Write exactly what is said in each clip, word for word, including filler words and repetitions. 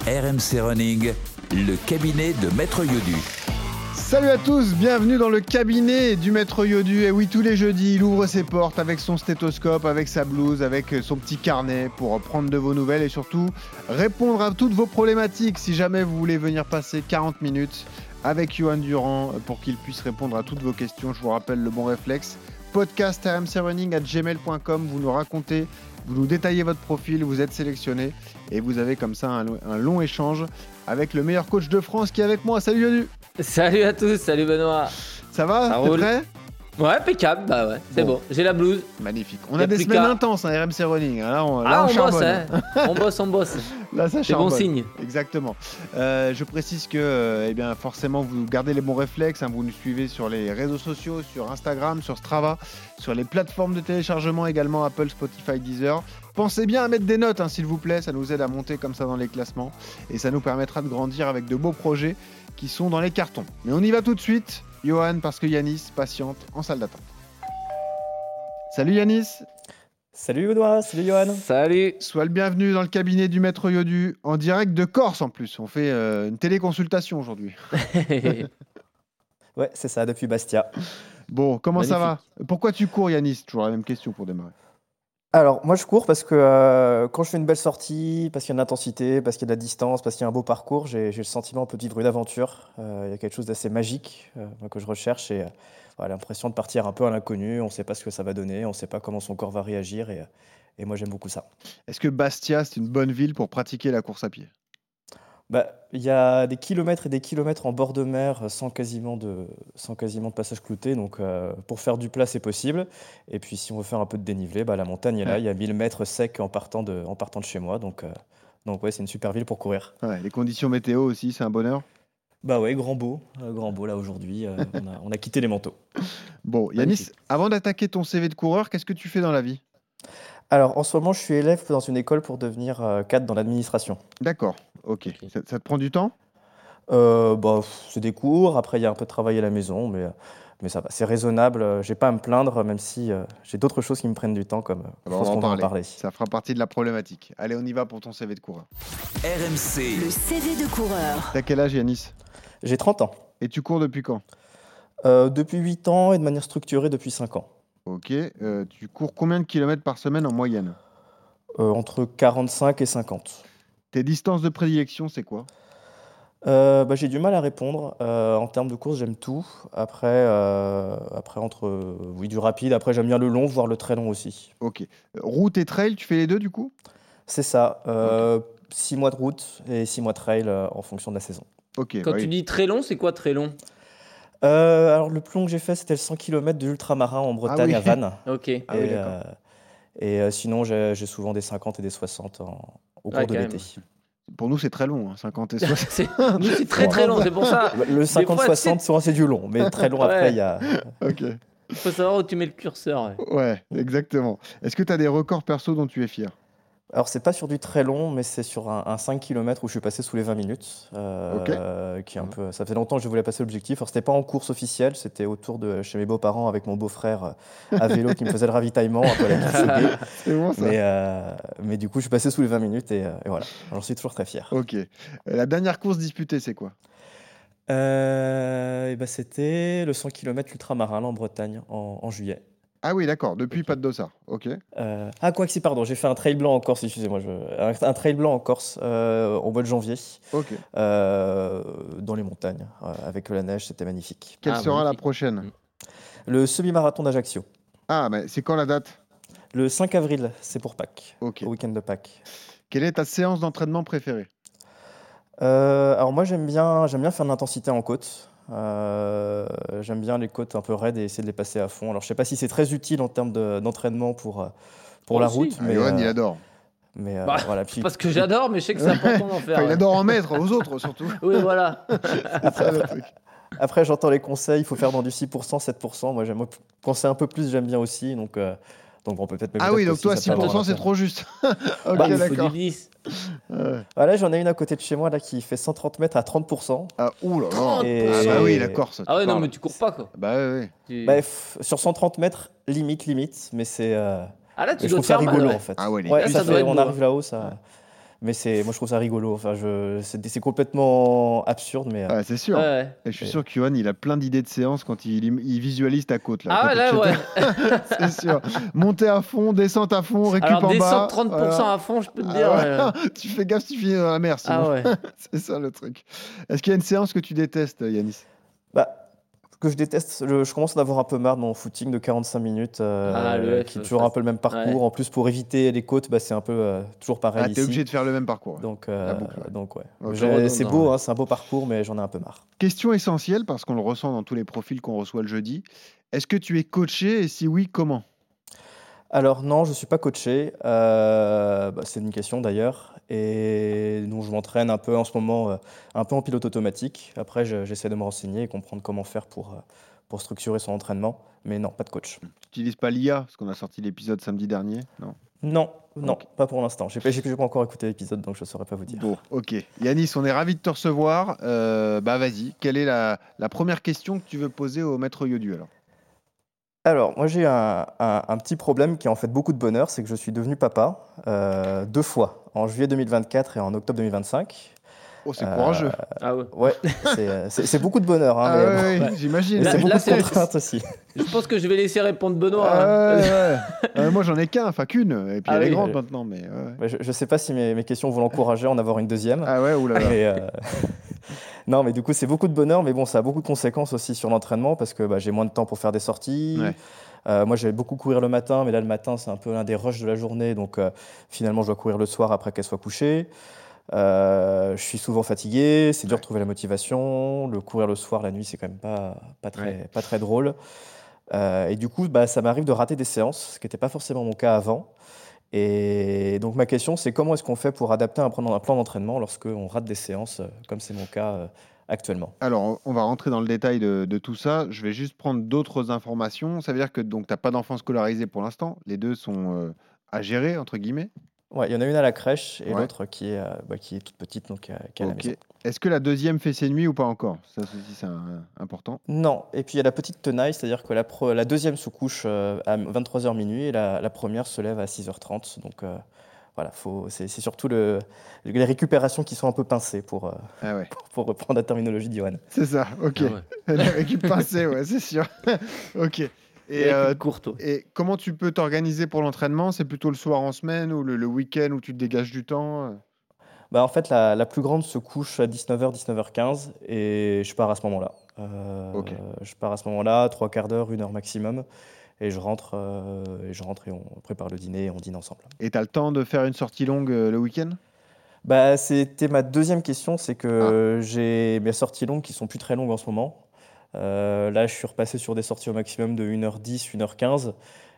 R M C Running, le cabinet de Maître Yodu. Salut à tous, bienvenue dans le cabinet du Maître Yodu. Et oui, tous les jeudis, il ouvre ses portes avec son stéthoscope, avec sa blouse, avec son petit carnet pour prendre de vos nouvelles et surtout répondre à toutes vos problématiques. Si jamais vous voulez venir passer quarante minutes avec Johan Durand pour qu'il puisse répondre à toutes vos questions, je vous rappelle le bon réflexe. Podcast r m c running arobase gmail point com, vous nous racontez, vous nous détaillez votre profil, vous êtes sélectionné et vous avez comme ça un, un long échange avec le meilleur coach de France qui est avec moi. Salut Yodu. Salut à tous, salut Benoît. Ça va? Ça T'es roule. prêt? Ouais, impeccable, bah ouais, c'est bon. bon. J'ai la blouse. Magnifique. On y a, a des plus semaines qu'à... intenses, hein, R M C Running. Là, on, là, ah, on, on bosse, charbonne. hein. on bosse, on bosse. Là, ça c'est charbonne. bon signe. Exactement. Euh, je précise que, euh, eh bien, forcément, vous gardez les bons réflexes. Hein, vous nous suivez sur les réseaux sociaux, sur Instagram, sur Strava, sur les plateformes de téléchargement également, Apple, Spotify, Deezer. Pensez bien à mettre des notes, hein, s'il vous plaît. Ça nous aide à monter comme ça dans les classements. Et ça nous permettra de grandir avec de beaux projets qui sont dans les cartons. Mais on y va tout de suite, Johan, parce que Yanis patiente en salle d'attente. Salut Yanis. Salut Benoît, salut Johan. Salut. Sois le bienvenu dans le cabinet du Maître Yodu, en direct de Corse en plus. On fait euh, une téléconsultation aujourd'hui. Ouais, c'est ça, depuis Bastia. Bon, comment Magnifique. ça va? Pourquoi tu cours Yanis? Toujours la même question pour démarrer. Alors, moi je cours parce que euh, quand je fais une belle sortie, parce qu'il y a de l'intensité, parce qu'il y a de la distance, parce qu'il y a un beau parcours, j'ai, j'ai le sentiment un peu de vivre une aventure. Euh, il y a quelque chose d'assez magique euh, que je recherche et euh, voilà, l'impression de partir un peu à l'inconnu. On ne sait pas ce que ça va donner, on ne sait pas comment son corps va réagir et, et moi j'aime beaucoup ça. Est-ce que Bastia, c'est une bonne ville pour pratiquer la course à pied? Bah, il y a des kilomètres et des kilomètres en bord de mer sans quasiment de, sans quasiment de passage clouté. Donc, euh, pour faire du plat, c'est possible. Et puis, si on veut faire un peu de dénivelé, bah, la montagne est là. Ouais. Il y a mille mètres secs en partant de, en partant de chez moi. Donc, euh, donc ouais, c'est une super ville pour courir. Ouais, les conditions météo aussi, c'est un bonheur. Bah ouais, grand beau. euh, grand beau là aujourd'hui. euh, on a, on a quitté les manteaux. Bon, Yanis, Magnifique. avant d'attaquer ton C V de coureur, qu'est-ce que tu fais dans la vie? Alors, en ce moment, je suis élève dans une école pour devenir euh, cadre dans l'administration. D'accord, ok. Ok. Ça, ça te prend du temps? Euh, bah, pff, c'est des cours. Après, il y a un peu de travail à la maison, mais, euh, mais ça va. C'est raisonnable. euh, J'ai pas à me plaindre, même si euh, j'ai d'autres choses qui me prennent du temps, comme euh, Ah bah, je on pense va en qu'on va en parler. parler. Ça fera partie de la problématique. Allez, on y va pour ton C V de coureur. R M C, Le C V de coureur. T'as quel âge Yanis? J'ai trente ans. Et tu cours depuis quand? Euh, depuis huit ans et de manière structurée depuis cinq ans. Ok, euh, tu cours combien de kilomètres par semaine en moyenne? Euh, entre quarante-cinq et cinquante. Tes distances de prédilection, c'est quoi? Euh, bah, j'ai du mal à répondre. Euh, en termes de course, j'aime tout. Après, euh, après entre euh, oui, du rapide. Après, j'aime bien le long, voire le très long aussi. Ok. Euh, Route et trail, tu fais les deux du coup? C'est ça. Euh, Six mois de route et six mois de trail euh, en fonction de la saison. Ok. Quand bah tu oui. dis très long, c'est quoi très long? Euh, alors, le plus long que j'ai fait, c'était le cent kilomètres de l'ultramarin en Bretagne, oui. à Vannes. Ok. Ah oui, et d'accord. euh, et euh, sinon, j'ai j'ai souvent des cinquante et des soixante en- au cours Ouais, de quand l'été. Pour nous, c'est très long, hein, cinquante et soixante. c'est... Nous, c'est très très long, c'est pour ça. Le cinquante soixante, souvent, c'est du long, mais très long après, Ouais. il y a. Ok. Il faut savoir où tu mets le curseur. Ouais. Ouais, exactement. Est-ce que tu as des records perso dont tu es fier? Alors, c'est pas sur du très long, mais c'est sur un, un cinq kilomètres où je suis passé sous les vingt minutes. euh, qui est un peu, ça fait longtemps que je voulais passer l'objectif. Alors, c'était pas en course officielle, c'était autour de chez mes beaux-parents avec mon beau-frère euh, à vélo qui me faisait le ravitaillement, un peu à la Kipchoge. C'est bon ça? mais, euh, mais du coup, je suis passé sous les vingt minutes et, euh, et voilà. J'en suis toujours très fier. Ok. Euh, La dernière course disputée, c'est quoi? Euh, et ben, c'était le cent kilomètres ultramarin là, en Bretagne en, en juillet. Ah oui, d'accord. Depuis Ok. pas de dossard. Ok. Euh, ah, quoi que si, pardon, j'ai fait un trail blanc en Corse, excusez-moi. Je, un, un trail blanc en Corse euh, au mois de janvier. Ok. Euh, dans les montagnes, euh, avec la neige, c'était magnifique. Quelle Ah, sera magnifique. la prochaine? Mm. Le semi-marathon d'Ajaccio. Ah, mais c'est quand la date? Le cinq avril, c'est pour Pâques, Ok. au week-end de Pâques. Quelle est ta séance d'entraînement préférée? Euh, alors moi, j'aime bien, j'aime bien faire de l'intensité en côte. Euh, j'aime bien les côtes un peu raides et essayer de les passer à fond. Alors je sais pas si c'est très utile en termes de- d'entraînement pour, euh, pour Oh, la si. route, Ah, mais, Johan, euh, il adore. mais euh, Bah, voilà. Puis, Parce que j'adore, mais je sais que c'est important d'en faire. Enfin, il ouais. adore en mettre aux autres, surtout. Oui, voilà. C'est ça, le truc. après, j'entends les conseils, il faut faire dans du six pour cent, sept pour cent. Moi, j'aime, quand c'est un peu plus, j'aime bien aussi. Donc, euh, donc on peut peut-être me Ah dire oui, que donc si toi, ça six peut pour avoir cent, un c'est intérêt. trop juste. Ok, Bah, Il faut d'accord. du dix. Ouais. Voilà, j'en ai une à côté de chez moi là, qui fait cent trente mètres à trente pour cent. Ah, ouh là là. trente Et- Ah bah oui, la Corse. Ah tu ouais, non, parles. mais tu cours pas, quoi. Bah ouais, ouais. Tu- Bah, f- sur cent trente mètres, limite, limite, mais c'est. euh, Ah là, mais tu je dois trouve te ça faire mal, rigolo ouais. en fait. Ah ouais, les Ouais, cuisses, ça ça doit fait- être on beau, arrive hein. là-haut, ça. Mais c'est, moi, je trouve ça rigolo. Enfin, je, c'est, c'est complètement absurde, mais. euh, Ouais, c'est sûr. Ouais, ouais. Et je suis Et- sûr que Johan, il a plein d'idées de séances quand il, il visualise ta côte. Là, Ah quand ouais, t'es là, chez ouais. toi. C'est sûr. Montée à fond, descente à fond, récup Alors, en bas. descendre trente pour cent voilà. à fond, je peux te Ah dire. ouais. euh, Tu fais gaffe, tu finis dans la mer sinon. Ah ouais. C'est ça le truc. Est-ce qu'il y a une séance que tu détestes, Yanis? Bah, ce que je déteste, je, je commence à en avoir un peu marre de mon footing de quarante-cinq minutes, euh, Ah, le F, qui est toujours un peu le même parcours. ouais. En plus, pour éviter les côtes, bah, c'est un peu euh, toujours pareil Ah, t'es ici. obligé de faire le même parcours. Ouais. Donc, La euh, boucle, ouais. donc ouais. Ok. J'ai- c'est Redondant, beau, ouais. hein, c'est un beau parcours, mais j'en ai un peu marre. Question essentielle, parce qu'on le ressent dans tous les profils qu'on reçoit le jeudi. Est-ce que tu es coaché et si oui, comment? Alors non, je ne suis pas coaché. Euh, bah, c'est une question d'ailleurs. Et donc je m'entraîne un peu en ce moment, euh, un peu en pilote automatique. Après, je- j'essaie de me renseigner et comprendre comment faire pour, euh, pour structurer son entraînement. Mais non, pas de coach. Tu n'utilises pas l'I A, parce qu'on a sorti l'épisode samedi dernier? Non. Non, non, Ok. pas pour l'instant. J'ai pas, j'ai pas encore écouté l'épisode, donc je ne saurais pas vous dire. Bon, ok. Yanis, on est ravis de te recevoir. Euh, bah vas-y, quelle est la, la première question que tu veux poser au maître Yodu alors? Alors, moi j'ai un, un- un petit problème qui a en fait beaucoup de bonheur, c'est que je suis devenu papa euh, deux fois, en juillet deux mille vingt-quatre et en octobre deux mille vingt-cinq. Oh, c'est Euh, courageux. Ah ouais. Ouais, c'est, euh, c'est- c'est beaucoup de bonheur, hein, Ah mais ouais, bon, ouais, Ouais. j'imagine. mais Là- c'est beaucoup là, de c'est- contraintes aussi. Je pense que je vais laisser répondre Benoît. Ah hein. ouais, ouais. Euh, moi, j'en ai qu'un, enfin qu'une. Et puis Ah elle est oui. grande Euh, maintenant, mais ouais, ouais. Ouais, Je ne sais pas si mes, mes questions vont l'encourager à en avoir une deuxième. Ah ouais, oulala. Mais, euh, non, mais du coup, c'est beaucoup de bonheur, mais bon, ça a beaucoup de conséquences aussi sur l'entraînement parce que bah, j'ai moins de temps pour faire des sorties. Ouais. Euh, moi, j'aime beaucoup courir le matin, mais là, le matin, c'est un peu l'un des rushs de la journée. Donc, euh, finalement, je dois courir le soir après qu'elle soit couchée. Euh, je suis souvent fatigué, c'est dur Ouais. de trouver la motivation. Le courir le soir, la nuit, c'est quand même pas, pas, très, Ouais. pas très drôle. Euh, et du coup, bah, ça m'arrive de rater des séances, ce qui n'était pas forcément mon cas avant. Et donc, ma question, c'est comment est-ce qu'on fait pour adapter un plan un plan d'entraînement lorsqu'on rate des séances, euh, comme c'est mon cas euh, actuellement? Alors, on- on va rentrer dans le détail de, de tout ça. Je vais juste prendre d'autres informations. Ça veut dire que donc t'as pas d'enfant scolarisé pour l'instant. Les deux sont euh, à gérer, entre guillemets. Ouais, il y en a une à la crèche et Ouais. l'autre qui est, euh, bah, qui est toute petite, donc euh, qui est à la Ok. maison. Est-ce que la deuxième fait ses nuits ou pas encore? Ça aussi, c'est un- important. Non, et puis il y a la petite tenaille, c'est-à-dire que la, pre- la deuxième se couche euh, à vingt-trois heures minuit et la, la première se lève à six heures trente. Donc euh, voilà, faut, c'est, c'est surtout le, les récupérations qui sont un peu pincées pour, euh, Ah ouais. pour reprendre la terminologie d'Johan. C'est ça, ok. Ah ouais. Elle a récup pincée, ouais, c'est sûr. Ok. Et, Et euh, courte. et comment tu peux t'organiser pour l'entraînement? C'est plutôt le soir en semaine ou le, le week-end où tu te dégages du temps? euh Bah, en fait, la, la plus grande se couche à dix-neuf heures, dix-neuf heures quinze et je pars à ce moment-là. Euh, Ok. Je pars à ce moment-là, trois quarts d'heure, une heure maximum. Et je rentre, euh, et je rentre et on prépare le dîner et on dîne ensemble. Et tu as le temps de faire une sortie longue euh, le week-end? Bah, c'était ma deuxième question, c'est Ah. que j'ai mes sorties longues qui sont plus très longues en ce moment. Euh, là, je suis repassé sur des sorties au maximum de une heure dix, une heure quinze,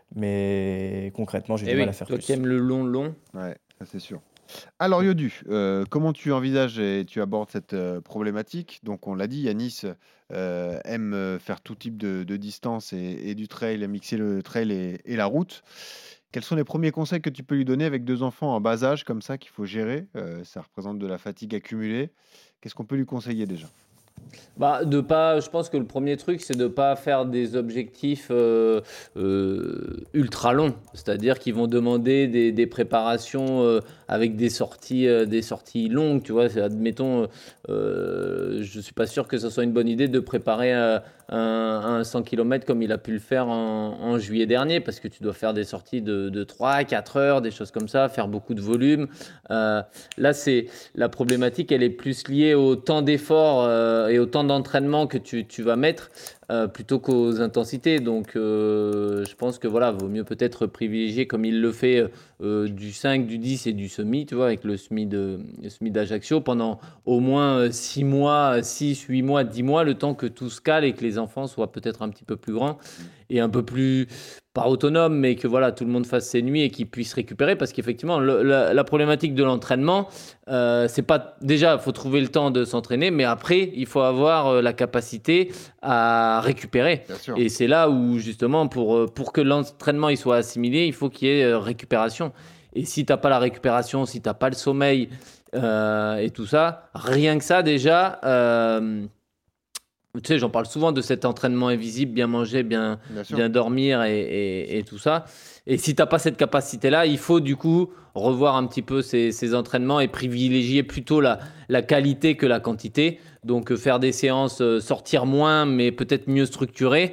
mais concrètement, j'ai Eh du oui, mal à faire toi plus. qui aimes le long, long. Ouais, ça c'est sûr. Alors Yodu, euh, comment tu envisages et tu abordes cette euh, problématique? Donc on l'a dit, Yanis euh, aime euh, faire tout type de, de distance et, et du trail, mixer le trail et, et la route. Quels sont les premiers conseils que tu peux lui donner avec deux enfants en bas âge comme ça qu'il faut gérer? Euh, ça représente de la fatigue accumulée. Qu'est-ce qu'on peut lui conseiller déjà? Bah, de pas, je pense que le premier truc, c'est de ne pas faire des objectifs euh, euh, ultra longs. C'est-à-dire qu'ils vont demander des, des préparations euh, avec des sorties, euh, des sorties longues. Tu vois, C'est- admettons, euh, je ne suis pas sûr que ce soit une bonne idée de préparer euh, un, un cent kilomètres comme il a pu le faire en, en juillet dernier, parce que tu dois faire des sorties de, de trois à quatre heures, des choses comme ça, faire beaucoup de volume. Euh, là, c'est la problématique, elle est plus liée au temps d'effort euh, et au temps d'entraînement que tu, tu vas mettre euh, plutôt qu'aux intensités. Donc, euh, je pense que voilà, vaut mieux peut-être privilégier comme il le fait euh, du cinq, du dix et du semi, tu vois, avec le semi de le semi d'Ajaccio pendant au moins six mois, six, huit mois, dix mois, le temps que tout se cale et que les enfants soient peut-être un petit peu plus grands et un peu plus, pas autonome, mais que voilà, tout le monde fasse ses nuits et qu'ils puissent récupérer. Parce qu'effectivement, le- la, la problématique de l'entraînement, euh, c'est pas déjà, il faut trouver le temps de s'entraîner, mais après, il faut avoir euh, la capacité à récupérer. Bien sûr. Et c'est là où justement, pour, euh, pour que l'entraînement il soit assimilé, il faut qu'il y ait euh, récupération. Et si tu n'as pas la récupération, si tu n'as pas le sommeil euh, et tout ça, rien que ça déjà, euh, Tu sais, j'en parle souvent de cet entraînement invisible, bien manger, bien, Bien sûr. bien dormir et, et- et tout ça. Et si tu n'as pas cette capacité-là, il faut du coup revoir un petit peu ces, ces entraînements et privilégier plutôt la, la qualité que la quantité. Donc euh, faire des séances, euh, sortir moins, mais peut-être mieux structurées.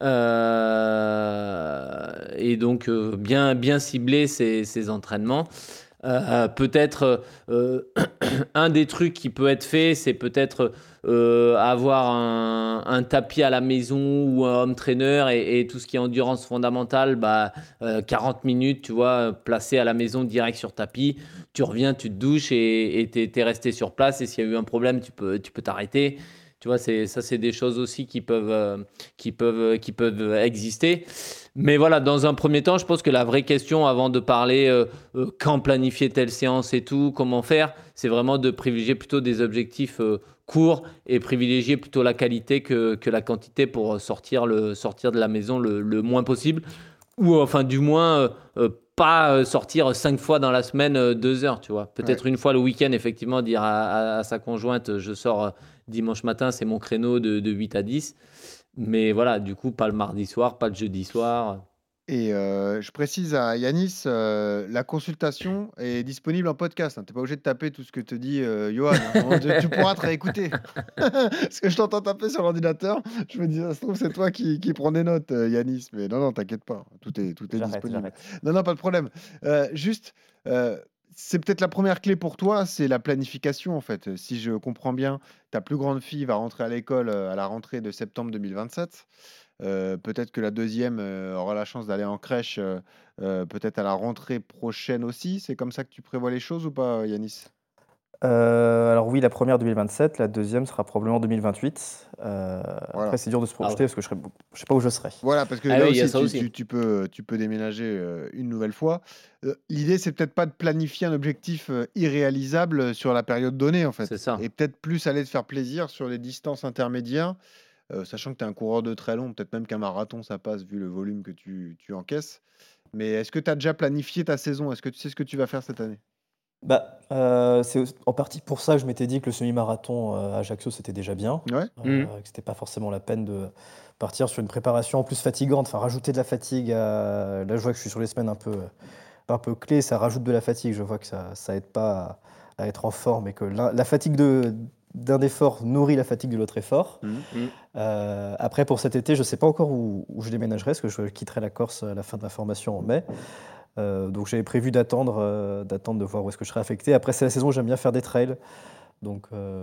Euh, et donc euh, bien, bien cibler ces, ces entraînements. Euh, peut-être euh, un des trucs qui peut être fait, c'est peut-être euh, avoir un, un tapis à la maison ou un home trainer et, et tout ce qui est endurance fondamentale, bah, euh, quarante minutes, tu vois, placé à la maison direct sur tapis. Tu reviens, tu te douches et tu es resté sur place. Et s'il y a eu un problème, tu peux tu peux t'arrêter. Tu vois, c'est, ça, c'est des choses aussi qui peuvent, euh, qui peuvent, qui peuvent exister. Mais voilà, dans un premier temps, je pense que la vraie question avant de parler euh, euh, quand planifier telle séance et tout, comment faire, c'est vraiment de privilégier plutôt des objectifs euh, courts et privilégier plutôt la qualité que, que la quantité pour sortir, le, sortir de la maison le, le moins possible. Ou enfin, du moins, euh, euh, pas euh, sortir cinq fois dans la semaine, euh, deux heures, tu vois. Peut-être Ouais. une fois le week-end, effectivement, dire à, à- à sa conjointe, je sors euh, dimanche matin, c'est mon créneau de, de huit à dix. Mais voilà, du coup, pas le mardi soir, pas le jeudi soir. Et euh, je précise à Yanis, euh, la consultation est disponible en podcast. Hein. Tu n'es pas obligé de taper tout ce que te dit euh, Johan. Hein. Tu, tu pourras te réécouter. Parce que je t'entends taper sur l'ordinateur. Je me dis, ça se trouve, c'est toi qui, qui prends des notes, euh, Yanis. Mais non, non, t'inquiète pas. Tout est, tout est J'arrête, disponible. j'arrête. Non, non, pas de problème. Euh, juste, euh, c'est peut-être la première clé pour toi, c'est la planification, en fait. Si je comprends bien, ta plus grande fille va rentrer à l'école euh, à la rentrée de septembre deux mille vingt-sept. Euh, peut-être que la deuxième euh, aura la chance d'aller en crèche, euh, euh, peut-être à la rentrée prochaine aussi. C'est comme ça que tu prévois les choses ou pas, Yanis? Euh, alors oui, la première deux mille vingt-sept, la deuxième sera probablement deux mille vingt-huit. Euh, Voilà. après, c'est dur de se Ah projeter ouais. parce que je serai, je sais pas où je serai. Voilà, parce que Ah là oui, il y a aussi, ça tu, aussi. tu- tu peux, tu peux déménager euh, une nouvelle fois. Euh, l'idée, c'est peut-être pas de planifier un objectif euh, irréalisable sur la période donnée, en C'est fait. ça. Et peut-être plus aller te faire plaisir sur les distances intermédiaires, euh, sachant que tu es un coureur de très long, peut-être même qu'un marathon, ça passe vu le volume que tu, tu encaisses. Mais est-ce que tu as déjà planifié ta saison? Est-ce que tu sais ce que tu vas faire cette année? Bah, euh, c'est aussi- en partie pour ça que je m'étais dit que le semi-marathon euh, à Ajaccio, c'était déjà bien. Ouais. Euh, Mhm. que c'était pas forcément la peine de partir sur une préparation en plus fatigante, enfin rajouter de la fatigue. à- Là, je vois que je suis sur les semaines un peu, un peu clés, ça rajoute de la fatigue. Je vois que ça, ça aide pas à, à être en forme et que la, la fatigue de, d'un effort nourrit la fatigue de l'autre effort. Mhm. Mhm. Euh, après, pour cet été, je sais pas encore où, où je déménagerai, parce que je quitterai la Corse à la fin de ma formation en mai. Euh, donc j'avais prévu d'attendre euh, d'attendre de voir où est-ce que je serai affecté. Après, c'est la saison où j'aime bien faire des trails. Donc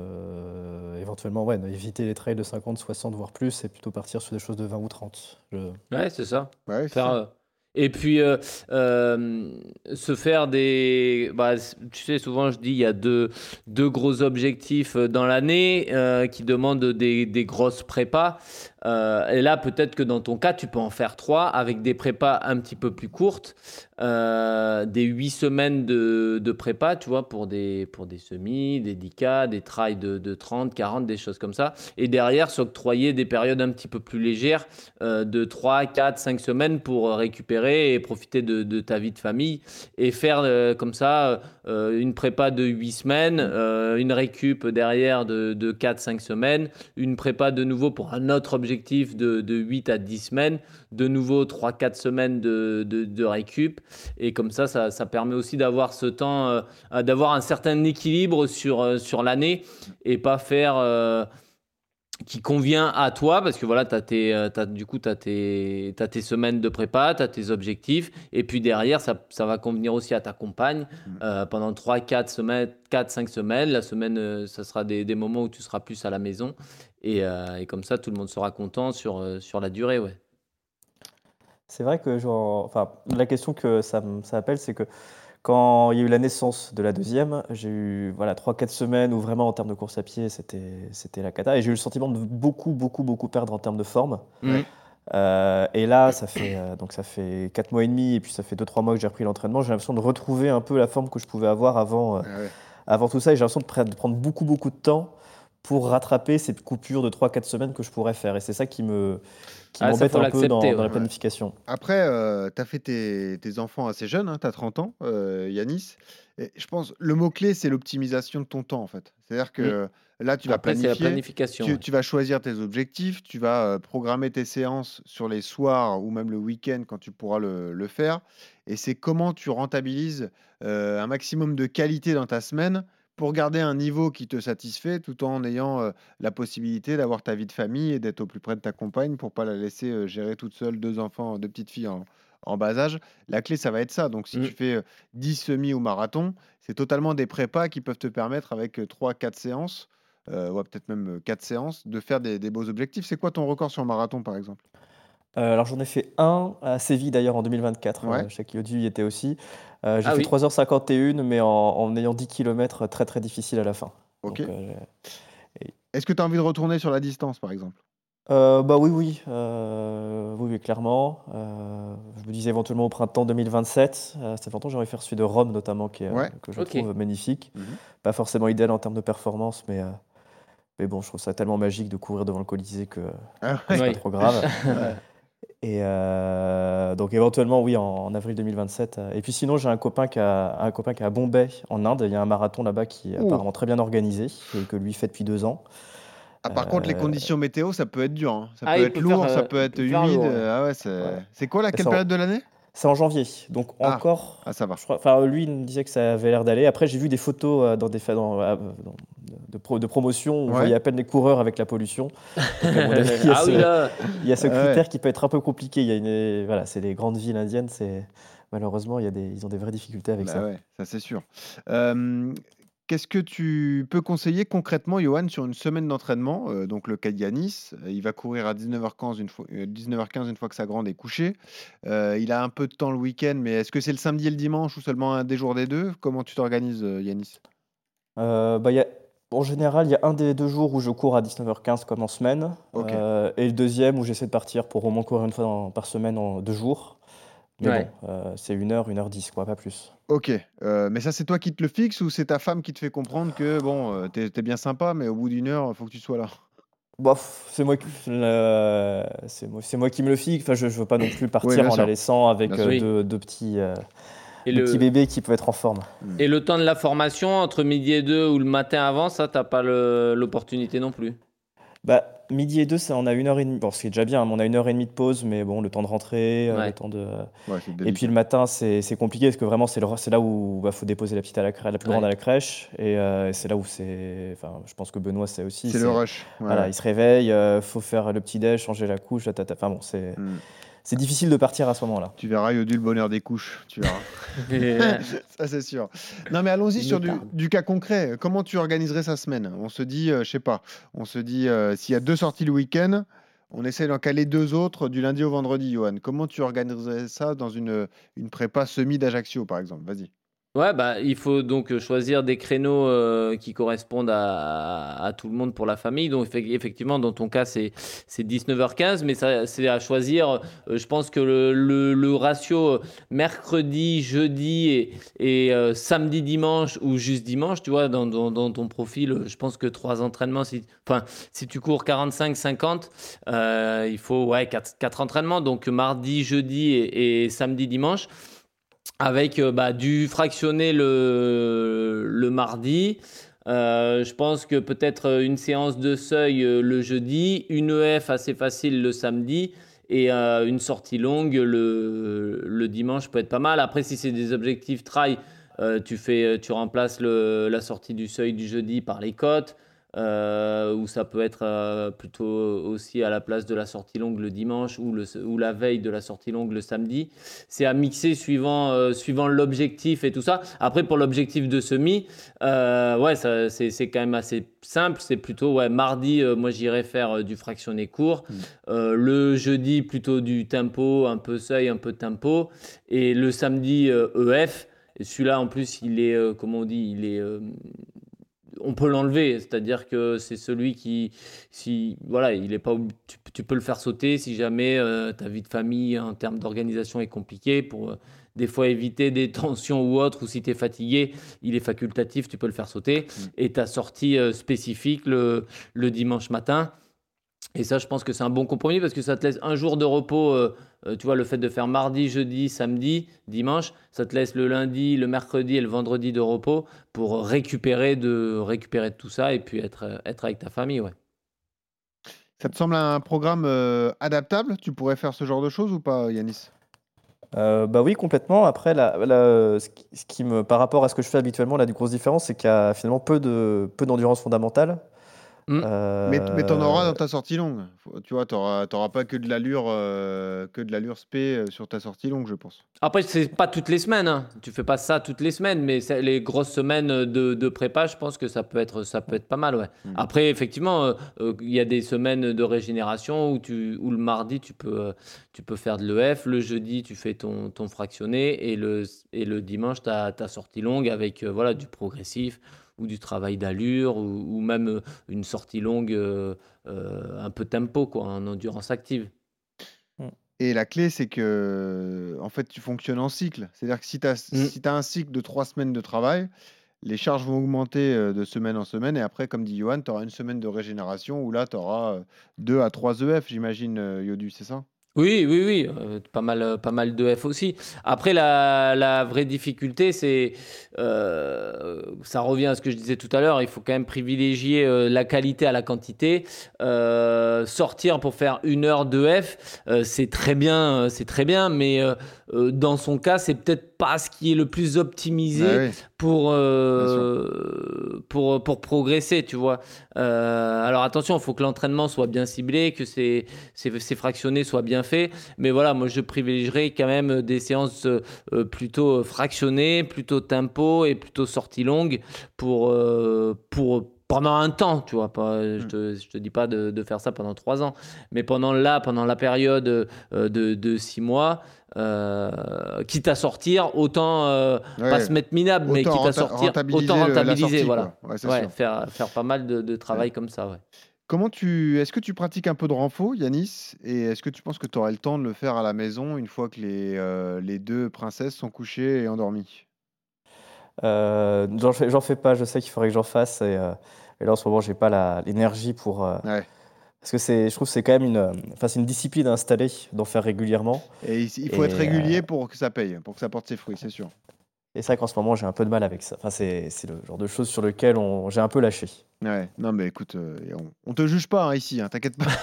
euh, éventuellement, ouais, éviter les trails de cinquante, soixante, voire plus, et plutôt partir sur des choses de vingt ou trente. Je- Ouais, c'est ça. Ouais, c'est Faire, ça. euh, et puis, euh, euh, se faire des... Bah, c- tu sais, souvent, je dis, il y a deux, deux gros objectifs euh, dans l'année euh, qui demandent des, des grosses prépas. Euh, et là, peut-être que dans ton cas, tu peux en faire trois avec des prépas un petit peu plus courtes, euh, des huit semaines de, de prépa, tu vois, pour des, pour des semis, des dix K, des trails de, de trente, quarante, des choses comme ça. Et derrière, s'octroyer des périodes un petit peu plus légères euh, de trois, quatre, cinq semaines pour euh, récupérer et profiter de, de ta vie de famille et faire euh, comme ça euh, une prépa de huit semaines, euh, une récup derrière de, de quatre, cinq semaines, une prépa de nouveau pour un autre objectif de, de huit à dix semaines, de nouveau trois, quatre semaines de, de, de récup. Et comme ça, ça, ça permet aussi d'avoir ce temps, euh, d'avoir un certain équilibre sur, euh, sur l'année et pas faire... euh, qui convient à toi, parce que voilà, t'as tes, euh, t'as, du coup, tu as tes, t'as tes semaines de prépa, tu as tes objectifs, et puis derrière, ça, ça va convenir aussi à ta compagne Mm. euh, pendant trois, quatre semaines, quatre, cinq semaines. La semaine, euh, ça sera des, des moments où tu seras plus à la maison, et, euh, et comme ça, tout le monde sera content sur, euh, sur la durée. Ouais. C'est vrai que genre, enfin, la question que ça, me- ça appelle, c'est que quand il y a eu la naissance de la deuxième, j'ai eu voilà, trois quatre semaines où vraiment en termes de course à pied, c'était, c'était la cata. Et j'ai eu le sentiment de beaucoup, beaucoup, beaucoup perdre en termes de forme. Mhm. Euh, et là, ça fait, euh, donc ça fait quatre mois et demi, et puis ça fait deux trois mois que j'ai repris l'entraînement. J'ai l'impression de retrouver un peu la forme que je pouvais avoir avant, euh, Ah ouais. avant tout ça. Et j'ai l'impression de, pre- de prendre beaucoup, beaucoup de temps pour rattraper cette coupure de trois quatre semaines que je pourrais faire. Et c'est ça qui me qui Ah, ça, m'embête faut un peu dans, l'accepter. dans la Ouais. planification. Après, euh, tu as fait tes, tes enfants assez jeunes, hein, tu as trente ans, euh, Yanis. Et je pense le mot-clé, c'est l'optimisation de ton temps, en fait. C'est-à-dire Mm. que là, tu vas Après, c'est la planifier, planification. tu, Ouais. tu vas choisir tes objectifs, tu vas euh, programmer tes séances sur les soirs ou même le week-end quand tu pourras le, le faire. Et c'est comment tu rentabilises euh, un maximum de qualité dans ta semaine pour garder un niveau qui te satisfait tout en ayant euh, la possibilité d'avoir ta vie de famille et d'être au plus près de ta compagne pour pas la laisser euh, gérer toute seule deux enfants, deux petites filles en, en bas âge. La clé, ça va être ça. Donc, si Mm. tu fais euh, dix semis ou marathon, c'est totalement des prépas qui peuvent te permettre, avec trois quatre séances, euh, ouais, peut-être même quatre séances, de faire des, des beaux objectifs. C'est quoi ton record sur le marathon, par exemple? Euh, alors j'en ai fait un à Séville d'ailleurs en deux mille vingt-quatre. Ouais, Euh, Shaki Odu y était aussi. Euh, j'ai Ah fait oui. trois heures cinquante et un, mais en, en ayant dix kilomètres très très difficile à la fin. ok. Donc, euh, et- Est-ce que tu as envie de retourner sur la distance, par exemple? euh, bah oui, oui, euh, oui, oui, clairement. Euh, je me disais éventuellement au printemps deux mille vingt-sept. Euh, ça fait longtemps que j'aurais fait celui de Rome notamment, qui est, euh, Ouais. que je Ok. trouve magnifique. Mhm. Pas forcément idéal en termes de performance, mais, euh, mais bon, je trouve ça tellement magique de courir devant le Colisée que, Ah que c'est ouais. pas Oui. trop grave. Ouais. Et euh, donc éventuellement, oui, en, en avril deux mille vingt-sept. euh. Et puis sinon, j'ai un copain qui a, un copain qui est à Bombay, en Inde. Il y a un marathon là-bas qui est Ouh. apparemment très bien organisé et que lui fait depuis deux ans. Ah, par contre, les Euh, conditions météo, ça peut être dur, hein. Ça Ah, peut il être peut faire, lourd, ça euh, peut il être peut faire humide. lourd. Ouais. euh, Ah ouais, ouais. c'est c'est quoi là? Et Quelle c'est en, période de l'année? c'est en janvier. Donc Ah, ah, encore, ça va. je crois, enfin, lui, il me disait que ça avait l'air d'aller. Après, j'ai vu des photos euh, dans des fa- dans, euh, dans- de, pro- de promotion où on Ouais. voyait à peine les coureurs avec la pollution. Donc à mon avis, il y a Ah oui, ce, là. il y a ce Ah ouais. critère qui peut être un peu compliqué. Il y a une, voilà, c'est les grandes villes indiennes. C'est malheureusement, il y a des, ils ont des vraies difficultés avec Bah ça. ouais, ça c'est sûr. Euh, Qu'est-ce que tu peux conseiller concrètement, Johan, sur une semaine d'entraînement? Euh, donc le cas de Yanis, euh, il va courir à dix-neuf heures quinze une fois, euh, dix-neuf heures quinze une fois que sa grande est couchée. Euh, il a un peu de temps le week-end, mais est-ce que c'est le samedi et le dimanche ou seulement un des jours des deux? Comment tu t'organises, euh, Yanis? Euh, bah, il y a- en général, il y a un des deux jours où je cours à dix-neuf heures quinze comme en semaine, Ok. euh, et le deuxième où j'essaie de partir pour au moins courir une fois dans- par semaine en deux jours. Mais bon, Ouais. euh, c'est une heure, une heure dix, quoi, pas plus. Ok. Euh, mais ça, c'est toi qui te le fixe ou c'est ta femme qui te fait comprendre que bon, euh, t'es, t'es bien sympa, mais au bout d'une heure, il faut que tu sois là. Bof, c'est moi qui, le- c'est moi, c'est moi qui me le fixe. Enfin, je, je veux pas non plus Oui, partir bien en la sûr. laissant avec Bien euh, sûr. Oui. deux, deux petits, euh, Et deux petits le, bébés qui peuvent être en forme. Hmm. et le temps de la formation, entre midi et deux ou le matin avant, ça, t'as pas le- l'opportunité non plus. Bah, midi et deux, ça, on a une heure et demie. Bon, c'est déjà bien, hein, mais on a une heure et demie de pause, mais bon, le temps de rentrer, euh, le Ouais. temps de. Ouais, c'est Et puis délicat. le matin, c'est c'est compliqué parce que vraiment, c'est le- c'est là où il faut déposer la petite à la, crè- la plus grande Ouais. à la crèche. Et euh, c'est là où c'est. Enfin, je pense que Benoît sait aussi. C'est le c'est- rush. Ouais, Voilà, ouais. il se réveille, euh, faut faire le petit déj, changer la couche, tata. Enfin bon, c'est Hmm. c'est difficile de partir à ce moment-là. Tu verras, Yodu, le bonheur des couches. Tu verras. Et, Ça, c'est sûr. Non, mais allons-y il sur me du, tarde. du cas concret. Comment tu organiserais sa semaine? On se dit, euh, je sais pas, on se dit, euh, s'il y a deux sorties le week-end, on essaie d'en caler deux autres du lundi au vendredi, Johan. Comment tu organiserais ça dans une, une prépa semi d'Ajaccio, par exemple? Vas-y. Ouais, bah, il faut donc euh, choisir des créneaux euh, qui correspondent à, à tout le monde pour la famille. Donc, effe- effectivement, dans ton cas, c'est c'est dix-neuf heures quinze, mais ça, c'est à choisir. Euh, je pense que le, le- le ratio euh, mercredi, jeudi et, et, euh, samedi, dimanche ou juste dimanche, tu vois, dans, dans- dans ton profil, euh, je pense que trois entraînements, si, enfin, si tu cours quarante-cinq cinquante, euh, il faut ouais, quatre, quatre entraînements. Donc, mardi, jeudi et, et samedi, dimanche avec euh, bah, du fractionné le, le mardi. Euh, je pense que peut-être une séance de seuil euh, le jeudi, une E F assez facile le samedi et euh, une sortie longue le, le dimanche peut être pas mal. Après, si c'est des objectifs trail, euh, tu, fais, tu remplaces le, la sortie du seuil du jeudi par les côtes. Euh, ou ça peut être euh, plutôt aussi à la place de la sortie longue le dimanche ou, le, ou la veille de la sortie longue le samedi. C'est à mixer suivant, euh, suivant l'objectif et tout ça. Après, pour l'objectif de semi, euh, ouais, ça, c'est, c'est quand même assez simple. C'est plutôt, ouais, mardi, euh, moi j'irais faire euh, du fractionné court. Mm. Euh, le jeudi, plutôt du tempo, un peu seuil, un peu tempo. Et le samedi, euh, E F. Et celui-là, en plus, il est, euh, comment on dit, il est... Euh, on peut l'enlever, c'est-à-dire que c'est celui qui, si, voilà, il est pas, tu, tu peux le faire sauter si jamais euh, ta vie de famille en termes d'organisation est compliquée pour euh, des fois éviter des tensions ou autres, ou si tu es fatigué, il est facultatif, tu peux le faire sauter. Mmh. Et ta sortie euh, spécifique le, le dimanche matin. Et ça, je pense que c'est un bon compromis parce que ça te laisse un jour de repos. Euh, euh, tu vois, le fait de faire mardi, jeudi, samedi, dimanche, ça te laisse le lundi, le mercredi et le vendredi de repos pour récupérer de, récupérer de tout ça et puis être, être avec ta famille. Ouais. Ça te semble un programme euh, adaptable? Tu pourrais faire ce genre de choses ou pas, Yanis? Euh, bah oui, complètement. Après, la, la- ce, qui, ce qui me, par rapport à ce que je fais habituellement, la grosse différence, c'est qu'il y a finalement peu de, peu d'endurance fondamentale. Mmh. Euh, Mais, mais t'en auras dans ta sortie longue. Faut- tu vois, t'auras, t'auras pas que de l'allure, euh, que de l'allure spé euh, sur ta sortie longue, je pense. Après, c'est pas toutes les semaines. Hein. Tu fais pas ça toutes les semaines, mais c'est- les grosses semaines de, de prépa, je pense que ça peut être, ça peut être pas mal. Ouais. Mmh. Après, effectivement, il euh, euh, y a des semaines de régénération où, tu, où le mardi, tu peux, euh, tu peux faire de l'E F. Le jeudi, tu fais ton, ton fractionné. Et le, et le dimanche, tu as ta sortie longue avec euh, voilà, du progressif ou du travail d'allure ou, ou même euh, une sortie longue euh, euh, un peu tempo, quoi, en endurance active. Et la clé, c'est que en fait, tu fonctionnes en cycle. C'est-à-dire que si tu as, Mm. si tu as un cycle de trois semaines de travail, les charges vont augmenter euh, de semaine en semaine. Et après, comme dit Johan, tu auras une semaine de régénération où là, tu auras deux à trois E F, j'imagine, euh, Yodu, c'est ça? Oui, oui, oui, euh, pas mal, euh, pas mal de F aussi. Après, la, la vraie difficulté, c'est, euh, ça revient à ce que je disais tout à l'heure, il faut quand même privilégier euh, la qualité à la quantité. Euh, sortir pour faire une heure de F, euh, c'est très bien, euh, c'est très bien, mais euh, euh, dans son cas, c'est peut-être pas ce qui est le plus optimisé Ah oui, pour, bien sûr. euh, pour, pour progresser, tu vois. Euh, alors attention, il faut que l'entraînement soit bien ciblé, que ces, ces, ces fractionnés soient bien fait. Mais voilà, moi, je privilégierais quand même des séances euh, plutôt fractionnées, plutôt tempo et plutôt sorties longues pour, euh, pour, pendant un temps, tu vois. Pas, je Mm. te, je te dis pas de, de faire ça pendant trois ans, mais pendant là, pendant la période euh, de, de six mois, euh, quitte à sortir, autant euh, Ouais, pas se mettre minable, mais autant quitte à renta- sortir, rentabiliser autant le- la rentabiliser, sortie, voilà. quoi. Ouais, c'est Ouais, sûr. faire, faire pas mal de, de Ouais. travail comme ça, ouais. Comment tu, est-ce que tu pratiques un peu de renfo, Yanis? Et est-ce que tu penses que tu aurais le temps de le faire à la maison une fois que les, euh, les deux princesses sont couchées et endormies? euh, j'en fais, j'en fais pas, je sais qu'il faudrait que j'en fasse. Et, euh, et là, en ce moment, j'ai pas la- l'énergie pour. euh, Ouais. parce que c'est, je trouve que c'est quand même une, euh, enfin, c'est une discipline à installer, d'en faire régulièrement. Et il il faut être Et, euh, régulier pour que ça paye, pour que ça porte ses fruits, c'est sûr. et c'est vrai qu'en ce moment, j'ai un peu de mal avec ça. Enfin, c'est, c'est le genre de choses sur lequel on, j'ai un peu lâché. Ouais, non mais écoute, euh, on, on te juge pas hein, ici, hein, t'inquiète pas.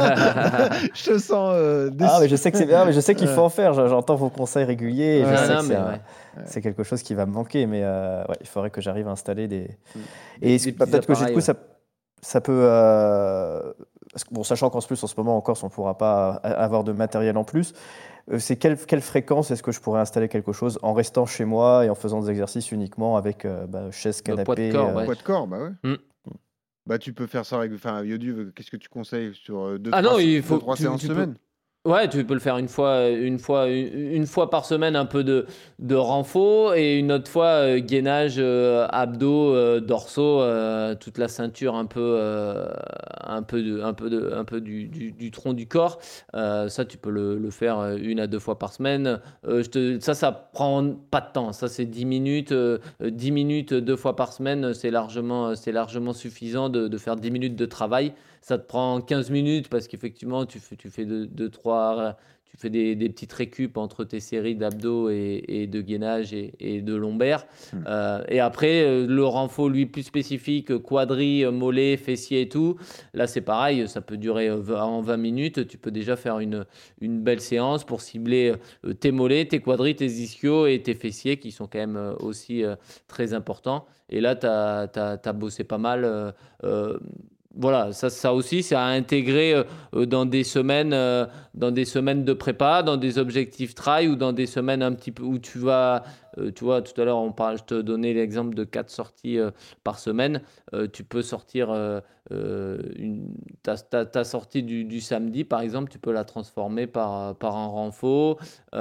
Je te sens euh, Ah, mais déçu. je sais que c'est bien, mais je sais qu'il faut Ouais, en faire. Je- J'entends vos conseils réguliers et je ouais, non, sais non, que c'est mais un- ouais. ouais. c'est quelque chose qui va me manquer. Mais euh, ouais, il faudrait que j'arrive à installer des. Mm. Des, Et des bah, petits peut-être que du appareils, coup, ouais. ça, ça peut. euh, parce que, bon, sachant qu'en plus, en ce moment, en Corse, on ne pourra pas a- avoir de matériel en plus. euh, C'est quelle, quelle fréquence est-ce que je pourrais installer quelque chose en restant chez moi et en faisant des exercices uniquement avec euh, bah, chaise, Le poids de canapé corps, euh, ouais. Poids de corps, bah ouais. Mm. Bah tu peux faire ça avec, enfin Yodu, euh, qu'est-ce que tu conseilles sur euh, deux, Ah trois, non, il deux, faut, trois tu, séances tu peux, semaine? ouais, tu peux le faire une fois, une fois, une, une fois par semaine, un peu de, de renfo et une autre fois euh, gainage, euh, abdos, euh, dorsaux, euh, toute la ceinture un peu, euh, un peu de, un peu de, un peu du, du, du tronc du corps. Euh, ça, tu peux le, le faire euh, une à deux fois par semaine. Euh, je te, ça, ça prend pas de temps. Ça, c'est dix minutes, euh, dix minutes deux fois par semaine. C'est largement, c'est largement suffisant de, de faire dix minutes de travail. Ça te prend quinze minutes parce qu'effectivement, tu fais, tu fais deux, deux, trois, tu fais des, des petites récup entre tes séries d'abdos et, et de gainage et, et de lombaires. Hmm. Euh, et après, euh, le renfo, lui, plus spécifique, quadri, euh, mollet, fessier et tout. Là, c'est pareil, ça peut durer euh, vingt- en vingt minutes. Tu peux déjà faire une, une belle séance pour cibler euh, tes mollets, tes quadris, tes ischios et tes fessiers qui sont quand même euh, aussi euh, très importants. Et là, tu as bossé pas mal. Euh, euh, voilà, ça, ça aussi, c'est à intégrer euh, dans des semaines, euh, dans des semaines de prépa, dans des objectifs trail ou dans des semaines un petit peu où tu vas, euh, tu vois, tout à l'heure, on parle, je te donnais l'exemple de quatre sorties euh, par semaine. Euh, tu peux sortir euh, euh, une, ta, ta, ta sortie du, du samedi, par exemple, tu peux la transformer par, par un renfo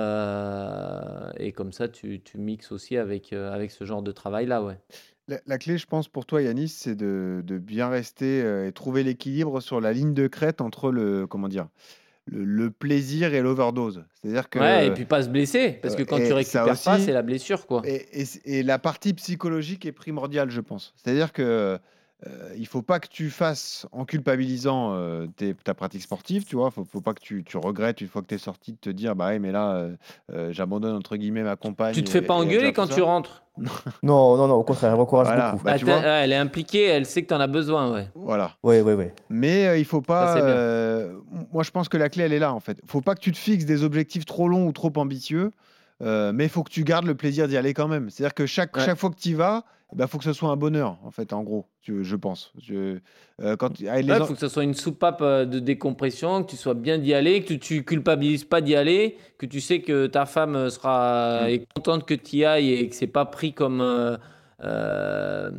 euh, et comme ça, tu, tu mixes aussi avec, euh, avec ce genre de travail-là, ouais. La, la clé, je pense, pour toi, Yanis, c'est de, de bien rester euh, et trouver l'équilibre sur la ligne de crête entre le, comment dire, le, le plaisir et l'overdose. C'est-à-dire que Ouais, et puis pas se blesser, parce que euh, quand tu et ça récupères aussi, pas, c'est la blessure, quoi. et, et- et la partie psychologique est primordiale, je pense. C'est-à-dire que euh, il faut pas que tu fasses en culpabilisant euh, tes- ta pratique sportive, tu vois. Faut, faut pas que tu, tu regrettes une fois que tu es sorti de te dire, bah ouais, mais là, euh, euh, j'abonne entre guillemets ma compagne Tu te fais pas et, et elle engueuler gère tout quand tu ça. rentres. Non, non, non, au contraire, elle m'encourage Voilà, beaucoup. bah Ah, tu t'as- vois, ouais, elle est impliquée, elle sait que tu en as besoin, ouais. voilà. Oui, oui, oui. Mais euh, il faut Ça, pas. c'est bien. euh, moi, je pense que la clé, elle est là, en fait. Faut pas que tu te fixes des objectifs trop longs ou trop ambitieux, euh, mais il faut que tu gardes le plaisir d'y aller quand même. C'est-à-dire que chaque, Ouais. chaque fois que tu y vas, il faut que ce soit un bonheur, en fait, en gros, tu- je pense. Je- euh, quand, tu- avec les Ouais, en- faut que ce soit une soupape euh, de décompression, que tu sois bien d'y aller, que tu, tu culpabilises pas d'y aller, que tu sais que ta femme euh, sera Mm. est contente que tu y ailles et que c'est pas pris comme euh, euh, euh,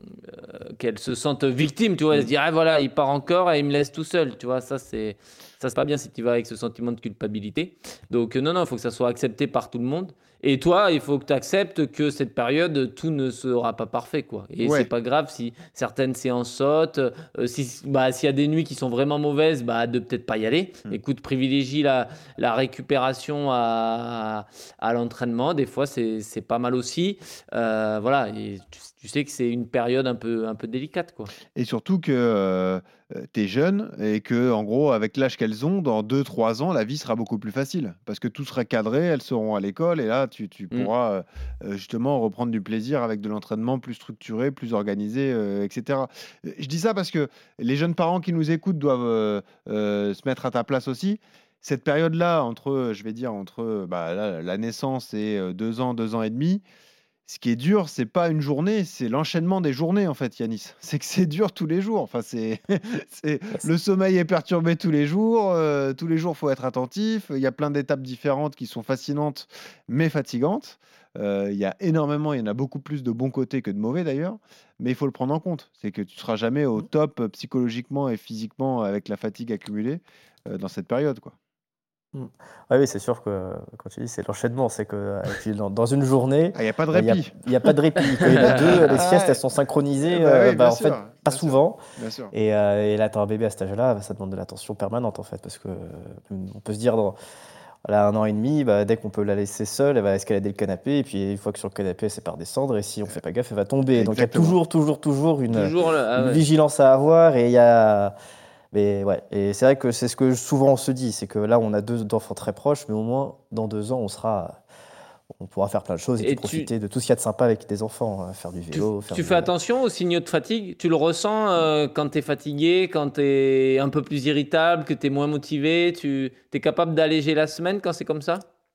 qu'elle se sente victime, tu vois. Elle se Mm. dit ah voilà, il part encore et il me laisse tout seul, tu vois. Ça c'est ça c'est pas bien si tu vas avec ce sentiment de culpabilité. Donc euh, non non, il faut que ça soit accepté par tout le monde. Et toi, il faut que tu acceptes que cette période, tout ne sera pas parfait, quoi. Et c'est Ouais. pas grave si certaines séances sautent. Euh, si, bah, s'il y a des nuits qui sont vraiment mauvaises, bah, de peut-être pas y aller. Mm. Écoute, privilégie la, la récupération à, à l'entraînement. Des fois, c'est, c'est pas mal aussi. Euh, voilà, et tu, tu sais que c'est une période un peu, un peu délicate, quoi. Et surtout que tu es jeune et que, en gros, avec l'âge qu'elles ont, dans deux trois ans, la vie sera beaucoup plus facile. Parce que tout sera cadré, elles seront à l'école et là, tu, tu Mm. pourras euh, euh, justement reprendre du plaisir avec de l'entraînement plus structuré, plus organisé, euh, et cetera. Euh, Je dis ça parce que les jeunes parents qui nous écoutent doivent euh, euh, se mettre à ta place aussi. Cette période-là, entre, je vais dire, entre bah, là, la naissance et euh, deux ans, deux ans et demi, ce qui est dur, c'est pas une journée, c'est l'enchaînement des journées en fait, Yanis. C'est que c'est dur tous les jours. Enfin, c'est, c'est le sommeil est perturbé tous les jours. Euh, tous les jours, faut être attentif. Il y a plein d'étapes différentes qui sont fascinantes, mais fatigantes. Euh, il y a énormément, il y en a beaucoup plus de bons côtés que de mauvais d'ailleurs. Mais il faut le prendre en compte. C'est que tu seras jamais au top euh, psychologiquement et physiquement avec la fatigue accumulée euh, dans cette période, quoi. Mm. Ouais, oui, c'est sûr que quand tu dis c'est l'enchaînement, c'est que euh, et puis dans, dans une journée, Ah, il n'y a pas de bah, il n'y a, répit. il y a pas de répit. Quand il y en a deux, les siestes, elles sont Ah, synchronisées, bah euh, oui, bah, bien en fait, sûr, pas bien sûr, souvent. bien sûr. Et, euh, et là, tu as un bébé à cet âge-là, bah, ça demande de l'attention permanente, en fait, parce que euh, on peut se dire, dans voilà, un an et demi, bah, dès qu'on peut la laisser seule, elle va escalader le canapé, et puis une fois que sur le canapé, elle sait pas redescendre, et si on fait pas gaffe, elle va tomber. Donc il y a Exactement. toujours, toujours, toujours une, Toujours, le- ah une ouais. vigilance à avoir, et il y a... Mais ouais, et c'est vrai que c'est ce que souvent on se dit, c'est que là, on a deux enfants très proches, mais au moins, dans deux ans, on sera... On pourra faire plein de choses et, Et puis tu, profiter de tout ce qu'il y a de sympa avec des enfants, hein, faire du tu, vélo, faire tu du... fais attention aux signaux de fatigue? Tu le ressens euh, quand tu es fatigué, quand tu es un peu plus irritable, que tu es moins motivé? Tu es capable d'alléger la semaine quand c'est comme ça?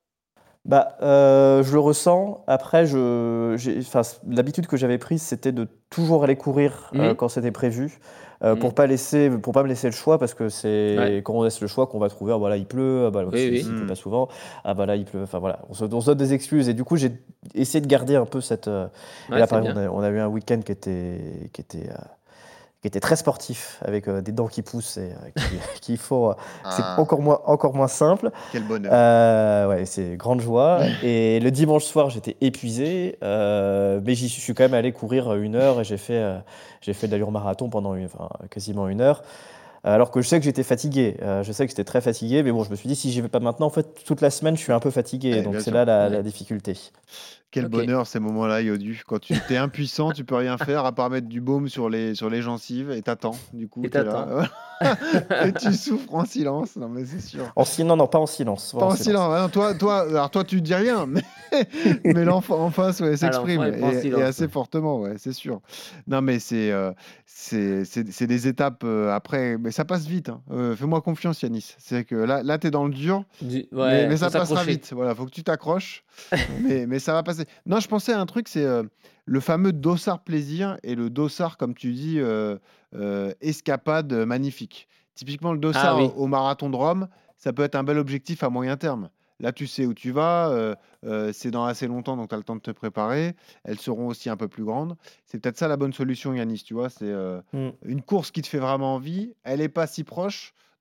Bah, euh, je le ressens. Après, je, j'ai, enfin, c- l'habitude que j'avais prise, c'était de toujours aller courir euh, Mhm. quand c'était prévu, euh, pour Mhm. pas laisser, pour pas me laisser le choix, parce que c'est Ouais. quand on laisse le choix qu'on va trouver. Ah bah là, il pleut. Ah bah là, Oui, s'il oui. s'il pleut Mm. pas souvent. Ah bah là, il pleut. Enfin voilà, on se, on se donne des excuses. Et du coup, j'ai essayé de garder un peu cette. euh, Et Ouais, là, c'est par exemple, bien. on a, on a eu un week-end qui était, qui était, euh, qui était très sportif, avec euh, des dents qui poussent et euh, qui, qui font. euh, c'est Ah, encore moins, encore moins simple. quel bonheur. Euh, ouais, c'est grande joie. Et le dimanche soir, j'étais épuisé, euh, mais j'y suis je suis quand même allé courir une heure et j'ai fait, euh, j'ai fait de l'allure marathon pendant une- enfin, quasiment une heure. Alors que je sais que j'étais fatigué, euh, je sais que j'étais très fatigué, mais bon, je me suis dit si j'y vais pas maintenant, en fait, toute la semaine, je suis un peu fatigué, Eh, donc bien c'est sûr. là la, Ouais. la difficulté. Quel Ok. bonheur ces moments-là, Yodu. Quand tu es impuissant, tu peux rien faire à part mettre du baume sur les, sur les gencives et t'attends. Du coup, Et tu es t'attends. là. Et tu souffres en silence. Non, mais c'est sûr. En silence, non, non, pas en silence, pas Pas en en silence. silence. Ah non, toi, toi, alors toi, tu dis rien, mais, mais l'enfant en face ouais, À s'exprime l'enfant, il prend et, et silence. assez Ouais. fortement, ouais, c'est sûr. Non, mais c'est euh, c'est c'est- c'est des étapes euh, après, mais ça passe vite. Hein. Euh, fais-moi confiance, Yanis. C'est que là, là tu es dans le dur, Du- mais, ouais, mais faut ça passera s'accrocher. vite. Voilà, faut que tu t'accroches, mais, mais ça va passer. Non, je pensais à un truc, c'est euh, le fameux dossard plaisir et le dossard, comme tu dis, euh, euh, escapade magnifique. Typiquement, le Ah dossard oui. au marathon de Rome, ça peut être un bel objectif à moyen terme. Là, tu sais où tu vas, euh, euh, c'est dans assez longtemps, donc tu as le temps de te préparer. Elles seront aussi un peu plus grandes. C'est peut-être ça la bonne solution, Yanis, tu vois. C'est euh, Mm. une course qui te fait vraiment envie. Elle n'est pas si proche,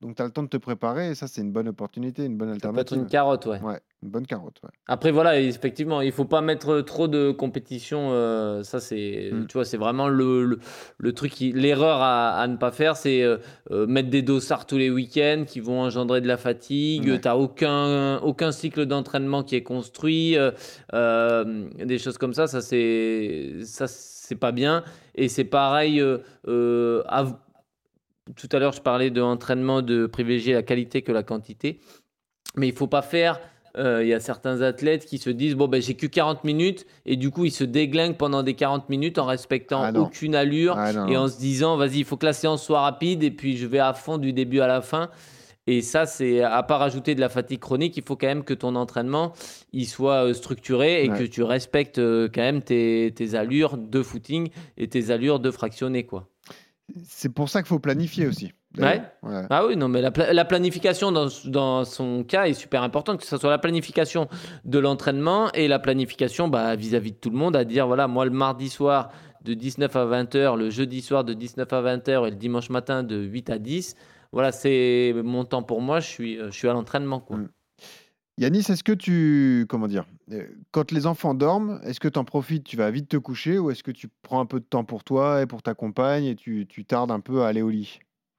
Donc, tu as le temps de te préparer. Et ça, c'est une bonne opportunité, une bonne Ça peut être alternative. une carotte, ouais. Ouais, une bonne carotte. Ouais. Après, voilà, effectivement, il faut pas mettre trop de compétition. euh, ça, c'est, Mm. tu vois, c'est vraiment le, le, le truc, qui- l'erreur à, à ne pas faire, c'est euh, euh, mettre des dossards tous les week-ends qui vont engendrer de la fatigue. Ouais. Tu n'as aucun, aucun cycle d'entraînement qui est construit. euh, euh, des choses comme ça, ça, c'est, ça, c'est pas bien. Et c'est pareil. euh, euh, à- tout à l'heure, je parlais de entraînement, de privilégier la qualité que la quantité. Mais il faut pas faire. euh, Il y a certains athlètes qui se disent bon ben j'ai que quarante minutes et du coup ils se déglinguent pendant des quarante minutes en respectant Ah non. aucune allure Ah non, et non. en se disant vas-y il faut que la séance soit rapide et puis je vais à fond du début à la fin. Et ça, c'est à part rajouter de la fatigue chronique, il faut quand même que ton entraînement il soit euh, structuré et Ouais. que tu respectes euh, quand même tes, tes allures de footing et tes allures de fractionné quoi. C'est pour ça qu'il faut planifier aussi. Ouais. d'ailleurs. Ouais. Ah oui, non, mais la, pla- la planification dans, dans son cas est super importante, que ce soit la planification de l'entraînement et la planification bah, vis-à-vis de tout le monde, à dire voilà, moi le mardi soir de dix-neuf à vingt heures, le jeudi soir de dix-neuf à vingt heures et le dimanche matin de huit à dix, voilà, c'est mon temps pour moi, je suis, euh, je suis à l'entraînement. Quoi. Mm. Yanis, est-ce que tu, comment dire, euh, quand les enfants dorment, est-ce que tu en profites, tu vas vite te coucher ou est-ce que tu prends un peu de temps pour toi et pour ta compagne et tu, tu tardes un peu à aller au lit?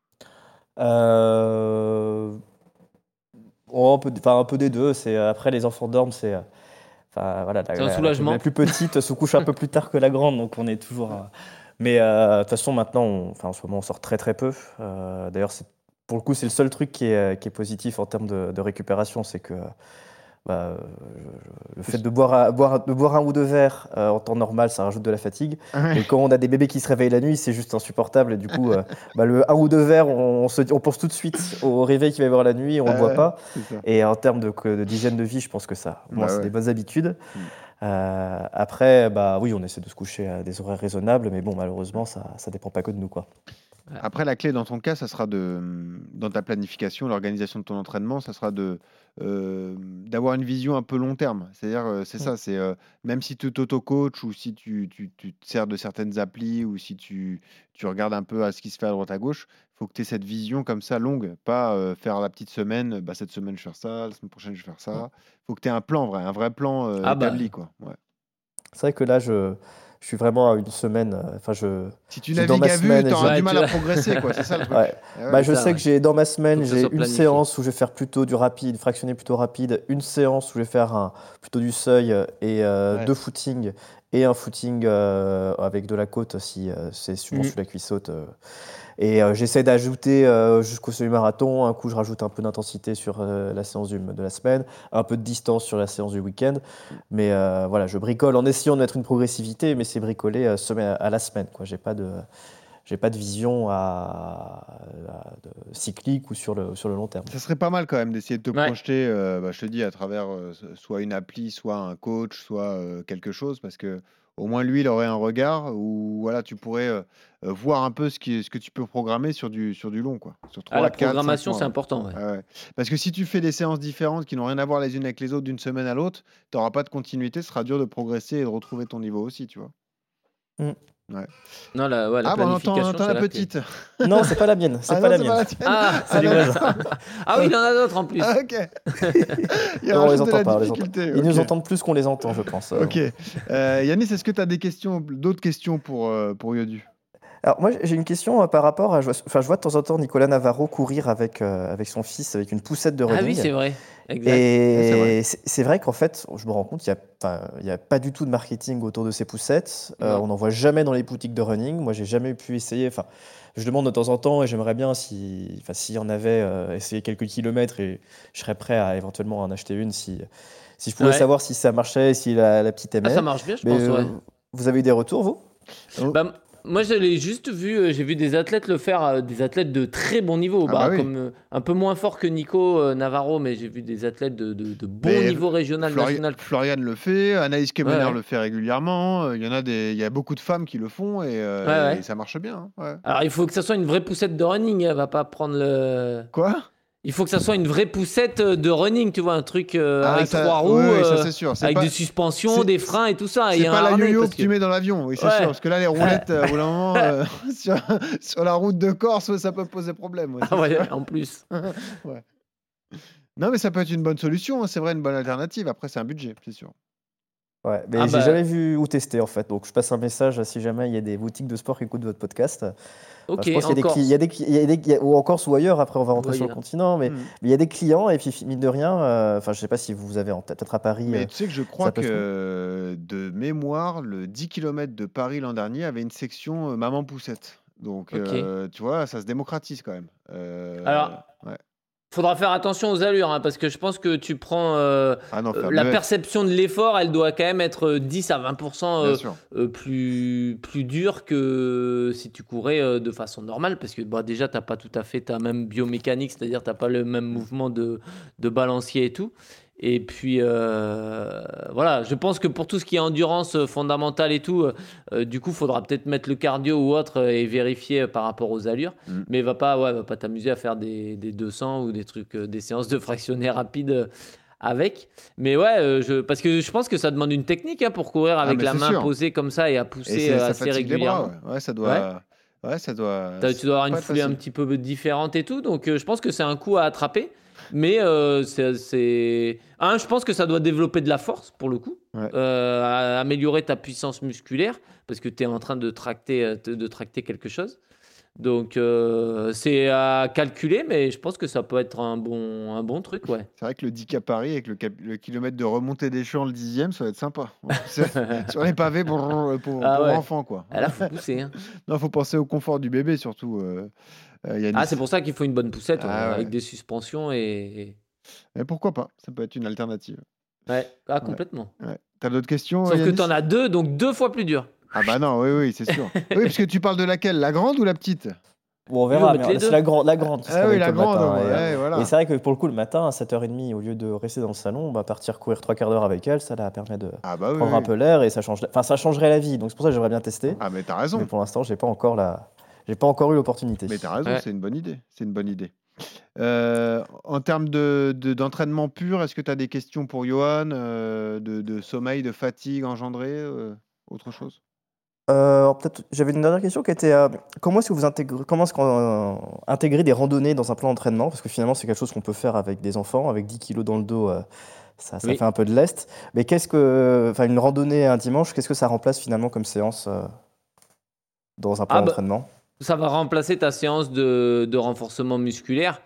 Euh, oh, un peu, enfin, un peu des deux. C'est, après, les enfants dorment, c'est. euh, Enfin, voilà, la, C'est un la- la- soulagement. la plus petite se couche un peu plus tard que la grande, donc on est toujours. euh, Mais euh, de toute façon, maintenant, on- enfin, en ce moment, on sort très très peu. Euh, d'ailleurs, c'est- pour le coup, c'est le seul truc qui est, qui est positif en termes de, de récupération, c'est que bah, euh, je- le fait de boire, un- boire, de boire un ou deux verres euh, en temps normal, ça rajoute de la fatigue. Mais quand on a des bébés qui se réveillent la nuit, c'est juste insupportable. Et du coup, euh, bah, le un ou deux verres, on, on se, on pense tout de suite au réveil qu'il va y avoir la nuit et on ne le voit Ouais, pas. c'est ça. Et en termes de, que- de d'hygiène de vie, je pense que ça, au moins, Bah c'est ouais. des bonnes habitudes. Mm. Euh, après, bah oui, on essaie de se coucher à des horaires raisonnables, mais bon, malheureusement, ça ne dépend pas que de nous, quoi. Après, la clé dans ton cas, ça sera de, dans ta planification, l'organisation de ton entraînement, ça sera de euh, d'avoir une vision un peu long terme. C'est-à-dire, euh, c'est Mm. ça, c'est euh, même si tu t'auto-coaches ou si tu, tu, tu te sers de certaines applis ou si tu, tu regardes un peu à ce qui se fait à droite à gauche, il faut que tu aies cette vision comme ça longue, pas euh, faire la petite semaine, bah, cette semaine je vais faire ça, la semaine prochaine je vais faire ça. Il faut que tu aies un plan vrai, un vrai plan euh, Ah bah, établi, quoi. Ouais. C'est vrai que là, je, je suis vraiment à une semaine. euh, Enfin, je, Si tu j'ai dans navigues ma à vue, semaine, tu auras j'ai- du mal Ouais, à tu- progresser, quoi. C'est ça le truc. ouais. Eh ouais. Bah, je ça, sais ouais. que j'ai dans ma semaine, Faut que ça j'ai soit une planifié. séance où je vais faire plutôt du rapide, fractionné plutôt rapide, une séance où je vais faire un, plutôt du seuil euh, et euh, Ouais. deux footings et un footing euh, avec de la côte si euh, c'est souvent Mhm. sur la cuisse haute. euh. Et euh, j'essaie d'ajouter euh, jusqu'au semi-marathon. Un coup, je rajoute un peu d'intensité sur euh, la séance du- de la semaine, un peu de distance sur la séance du week-end. Mais euh, voilà, je bricole en essayant de mettre une progressivité, mais c'est bricolé euh, semaine à la semaine, quoi. J'ai pas de, j'ai pas de vision à, à- de cyclique ou sur le, sur le long terme. Ça serait pas mal quand même d'essayer de te Ouais. projeter, euh, bah, je te dis, à travers euh, soit une appli, soit un coach, soit euh, quelque chose, parce que au moins lui, il aurait un regard où voilà, tu pourrais euh, euh, voir un peu ce, qui, ce que tu peux programmer sur du, sur du long, quoi. Sur Ah, la trois, quatre, cinq programmation, mois. c'est Ouais. important. Ouais. Ouais, ouais. Parce que si tu fais des séances différentes qui n'ont rien à voir les unes avec les autres d'une semaine à l'autre, tu n'auras pas de continuité, ce sera dur de progresser et de retrouver ton niveau aussi, tu vois. Mm. Ouais. Non, la, ouais, la Ah, bah on entend, on planification, entend c'est la la clé. petite. Non, c'est pas la mienne. C'est Ah pas non, la c'est mienne. pas la tienne. Ah, c'est du d'accord. voisin. Ah oui, il y en a d'autres en plus. Ah, ok. Il Non, on les rajoute de entend la pas. on les entend. difficulté. Ils nous ok. entendent plus qu'on les entend, je pense. euh. Ok. Euh, Yanis, est-ce que tu as des questions, d'autres questions pour, euh, pour Yodu? Alors moi j'ai une question euh, par rapport à, je vois, enfin, je vois de temps en temps Nicolas Navarro courir avec, euh, avec son fils avec une poussette de Ah running. oui, c'est vrai. Exact. Ouais, c'est vrai. Et c'est c'est vrai qu'en fait, je me rends compte, il n'y a, enfin, il y a pas du tout de marketing autour de ces poussettes. Euh, Non. on n'en voit jamais dans les boutiques de running. Moi, j'ai jamais pu essayer. Enfin, je demande de temps en temps et j'aimerais bien si, enfin, s'il y en avait, euh, essayer quelques kilomètres et je serais prêt à éventuellement en acheter une si, si je pouvais Ouais. savoir si ça marchait, si la, la petite Ah, aimait. ça marche bien, je Mais pense. euh, Ouais. vous avez eu des retours, vous? Oh. Bah, m- moi, je l'ai juste vu, euh, j'ai vu des athlètes le faire, euh, des athlètes de très bon niveau, Ah bah, bah oui. comme euh, un peu moins fort que Nico euh, Navarro, mais j'ai vu des athlètes de, de, de bon Mais niveau régional, Flori- national. Florian le fait, Anaïs Kemener Ouais, ouais. le fait régulièrement. euh, Il y en a des, il y a beaucoup de femmes qui le font et, euh, Ouais, ouais. et ça marche bien. hein, ouais. Alors, il faut que ça soit une vraie poussette de running, elle va pas prendre le... Quoi? Il faut que ça soit une vraie poussette de running, tu vois, un truc euh, Ah, avec ça- trois roues, ouais, ouais, ça, euh, c'est sûr. C'est avec pas- des suspensions, c'est- des freins et tout ça. Et C'est un pas la harnais, yo-yo parce que tu mets dans l'avion, oui, c'est Ouais. sûr. Parce que là, les roulettes, euh, au bout d'un moment, euh, sur, sur la route de Corse, ça peut poser problème. ouais, c'est Ah ouais, sûr. en plus. Non, mais ça peut être une bonne solution, hein, c'est vrai, une bonne alternative. Après, c'est un budget, c'est sûr. Ouais, mais Ah j'ai bah- jamais vu ou testé en fait. Donc je passe un message si jamais il y a des boutiques de sport qui écoutent votre podcast. Enfin, Ok, je pense qu'il y a des encore. cli- il y a des, cli- il y a des- il y a- ou en Corse ou ailleurs. Après, on va rentrer Ouais, sur il y le a- continent, mais Mm. mais il y a des clients et puis mine de rien. euh, Enfin, je sais pas si vous avez en tête, peut-être à Paris. Mais euh, tu sais que je crois ça peut que se euh, de mémoire, le dix kilomètres de Paris l'an dernier avait une section euh, maman poussette. Donc, Ok. euh, tu vois, ça se démocratise quand même. Euh, Alors, ouais. faudra faire attention aux allures, hein, parce que je pense que tu prends euh, Ah non, euh, faire la muet, perception de l'effort, elle doit quand même être euh, dix à vingt pour cent bien euh, sûr. euh, plus, plus dure que si tu courais euh, de façon normale, parce que bah, déjà, tu n'as pas tout à fait ta même biomécanique, c'est-à-dire tu n'as pas le même mouvement de, de balancier et tout. Et puis, euh, voilà, je pense que pour tout ce qui est endurance euh, fondamentale et tout, euh, euh, du coup, il faudra peut-être mettre le cardio ou autre euh, et vérifier euh, par rapport aux allures. Mm. Mais va pas, ouais, va pas t'amuser à faire des, des deux cents ou des trucs, euh, des séances de fractionnés rapides euh, avec. Mais ouais, euh, je, parce que je pense que ça demande une technique hein, pour courir avec mais la c'est main sûr. posée comme ça et à Et pousser c'est- euh, ça assez fatigue les bras. régulièrement. Ouais, Ouais, ça doit. Ouais, ça doit. T'as- tu dois avoir une pas être foulée un facile. petit peu différente et tout, donc euh, je pense que c'est un coup à attraper. Mais euh, c'est, c'est- un, je pense que ça doit développer de la force pour le coup, Ouais. euh, à- améliorer ta puissance musculaire parce que tu es en train de tracter, euh, de, de tracter quelque chose. Donc euh, c'est à calculer, mais je pense que ça peut être un bon, un bon truc, ouais. C'est vrai que le dix K Paris avec le, cap- le kilomètre de remontée des champs, le dixième, ça va être sympa. C'est- Sur les pavés pour, pour, Ah pour ouais. enfants, quoi. Ah, là, faut pousser. Hein. Non, faut penser au confort du bébé surtout. euh, euh, Yanis. Ah, c'est pour ça qu'il faut une bonne poussette ouais, Ah ouais. avec des suspensions et. Mais pourquoi pas? Ça peut être une alternative. Ouais, ah, complètement. Ouais. T'as d'autres questions? Sauf que Yanis tu en as deux, donc deux fois plus dur. Ah bah non, oui, oui, c'est sûr. Oui, parce que tu parles de laquelle? La grande ou la petite? Bon, on Ils vont verra, mettre mais les c'est deux. la grande, la grande qui se Ah oui, réveille la tôt le grande, matin, ouais, et, euh, ouais, voilà. Et c'est vrai que pour le coup, le matin, à sept heures trente, au lieu de rester dans le salon, bah, partir courir trois quarts d'heure avec elle, ça la permet de Ah bah oui. prendre oui. un peu l'air et ça, change... enfin, ça changerait la vie. Donc c'est pour ça que j'aimerais bien tester. Ah mais t'as raison. Mais pour l'instant, j'ai pas encore la... j'ai pas encore eu l'opportunité. Mais t'as raison, Ouais. c'est une bonne idée. C'est une bonne idée. Euh, en termes de, de- d'entraînement pur, est-ce que tu as des questions pour Johan euh, de, de sommeil, de fatigue engendrée, euh, autre chose? Euh, alors peut-être, j'avais une dernière question qui était euh, comment est-ce que vous intégrez, comment est-ce qu'on euh, intégrer des randonnées dans un plan d'entraînement? Parce que finalement, c'est quelque chose qu'on peut faire avec des enfants, avec dix kilos dans le dos, euh, ça, ça Oui. fait un peu de lest. Mais qu'est-ce que, enfin, une randonnée un dimanche, qu'est-ce que ça remplace finalement comme séance euh, dans un plan Ah bah, d'entraînement? Ça va remplacer ta séance de, de renforcement musculaire.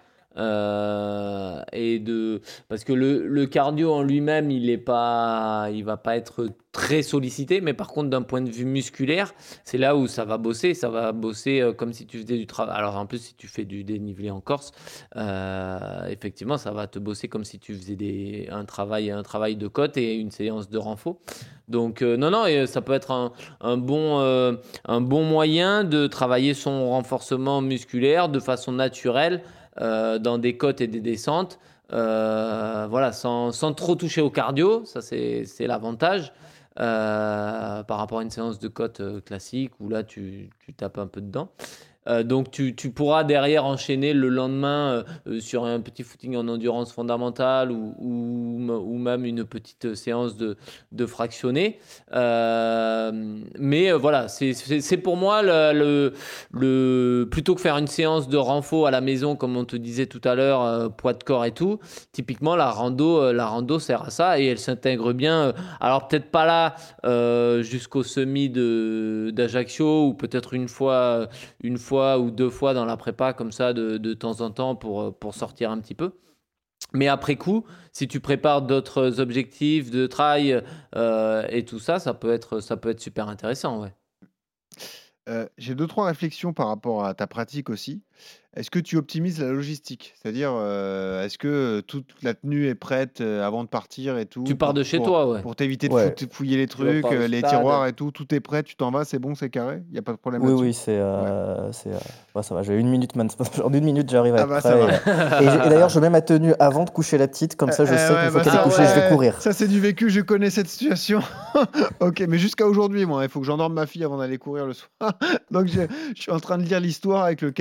euh, et de parce que le, le cardio en lui-même il est pas il va pas être très sollicité, mais par contre d'un point de vue musculaire c'est là où ça va bosser ça va bosser euh, comme si tu faisais du travail. Alors en plus si tu fais du dénivelé en Corse, euh, effectivement ça va te bosser comme si tu faisais des, un travail un travail de côte et une séance de renfo. Donc euh, non non et ça peut être un, un bon euh, un bon moyen de travailler son renforcement musculaire de façon naturelle euh, dans des côtes et des descentes, euh, voilà, sans, sans trop toucher au cardio, ça c'est, c'est l'avantage euh, par rapport à une séance de côte euh, classique où là tu, tu tapes un peu dedans. Euh, donc tu, tu pourras derrière enchaîner le lendemain euh, sur un petit footing en endurance fondamentale ou, ou, ou même une petite séance de, de fractionné. Euh, mais euh, voilà, c'est, c'est, c'est pour moi le, le, le, plutôt que faire une séance de renfo à la maison comme on te disait tout à l'heure, euh, poids de corps et tout, typiquement la rando, euh, la rando sert à ça et elle s'intègre bien. Euh, alors peut-être pas là euh, jusqu'au semi de, d'Ajaccio ou peut-être une fois, une fois ou deux fois dans la prépa comme ça de, de temps en temps pour, pour sortir un petit peu. Mais après coup, si tu prépares d'autres objectifs de trail euh, et tout ça, ça peut être, ça peut être super intéressant. Ouais. Euh, j'ai deux, trois réflexions par rapport à ta pratique aussi. Est-ce que tu optimises la logistique? C'est-à-dire, euh, est-ce que toute la tenue est prête euh, avant de partir et tout Tu pars pour, de chez pour- toi, ouais. pour t'éviter de Ouais. foutre- fouiller les vas trucs, pas au euh, les stade. tiroirs et tout, tout est prêt, tu t'en vas, c'est bon, c'est carré? Il n'y a pas de problème Oui, là-dessus? oui, c'est, euh, c'est, euh, ouais, ça va. J'ai une minute maintenant. En une minute, j'arrive à Ah être bah, prêt. ça Et, va. et j'ai- et d'ailleurs, je mets ma tenue avant de coucher la petite, comme ça, je Eh sais ouais, qu'une fois bah qu'elle est ça, couchée, je vais ouais, courir. Ça, c'est du vécu, je connais cette situation. Ok, mais jusqu'à aujourd'hui, moi, il faut que j'endorme ma fille avant d'aller courir le soir. Donc, je, je suis en train de lire l'histoire avec le Kawaii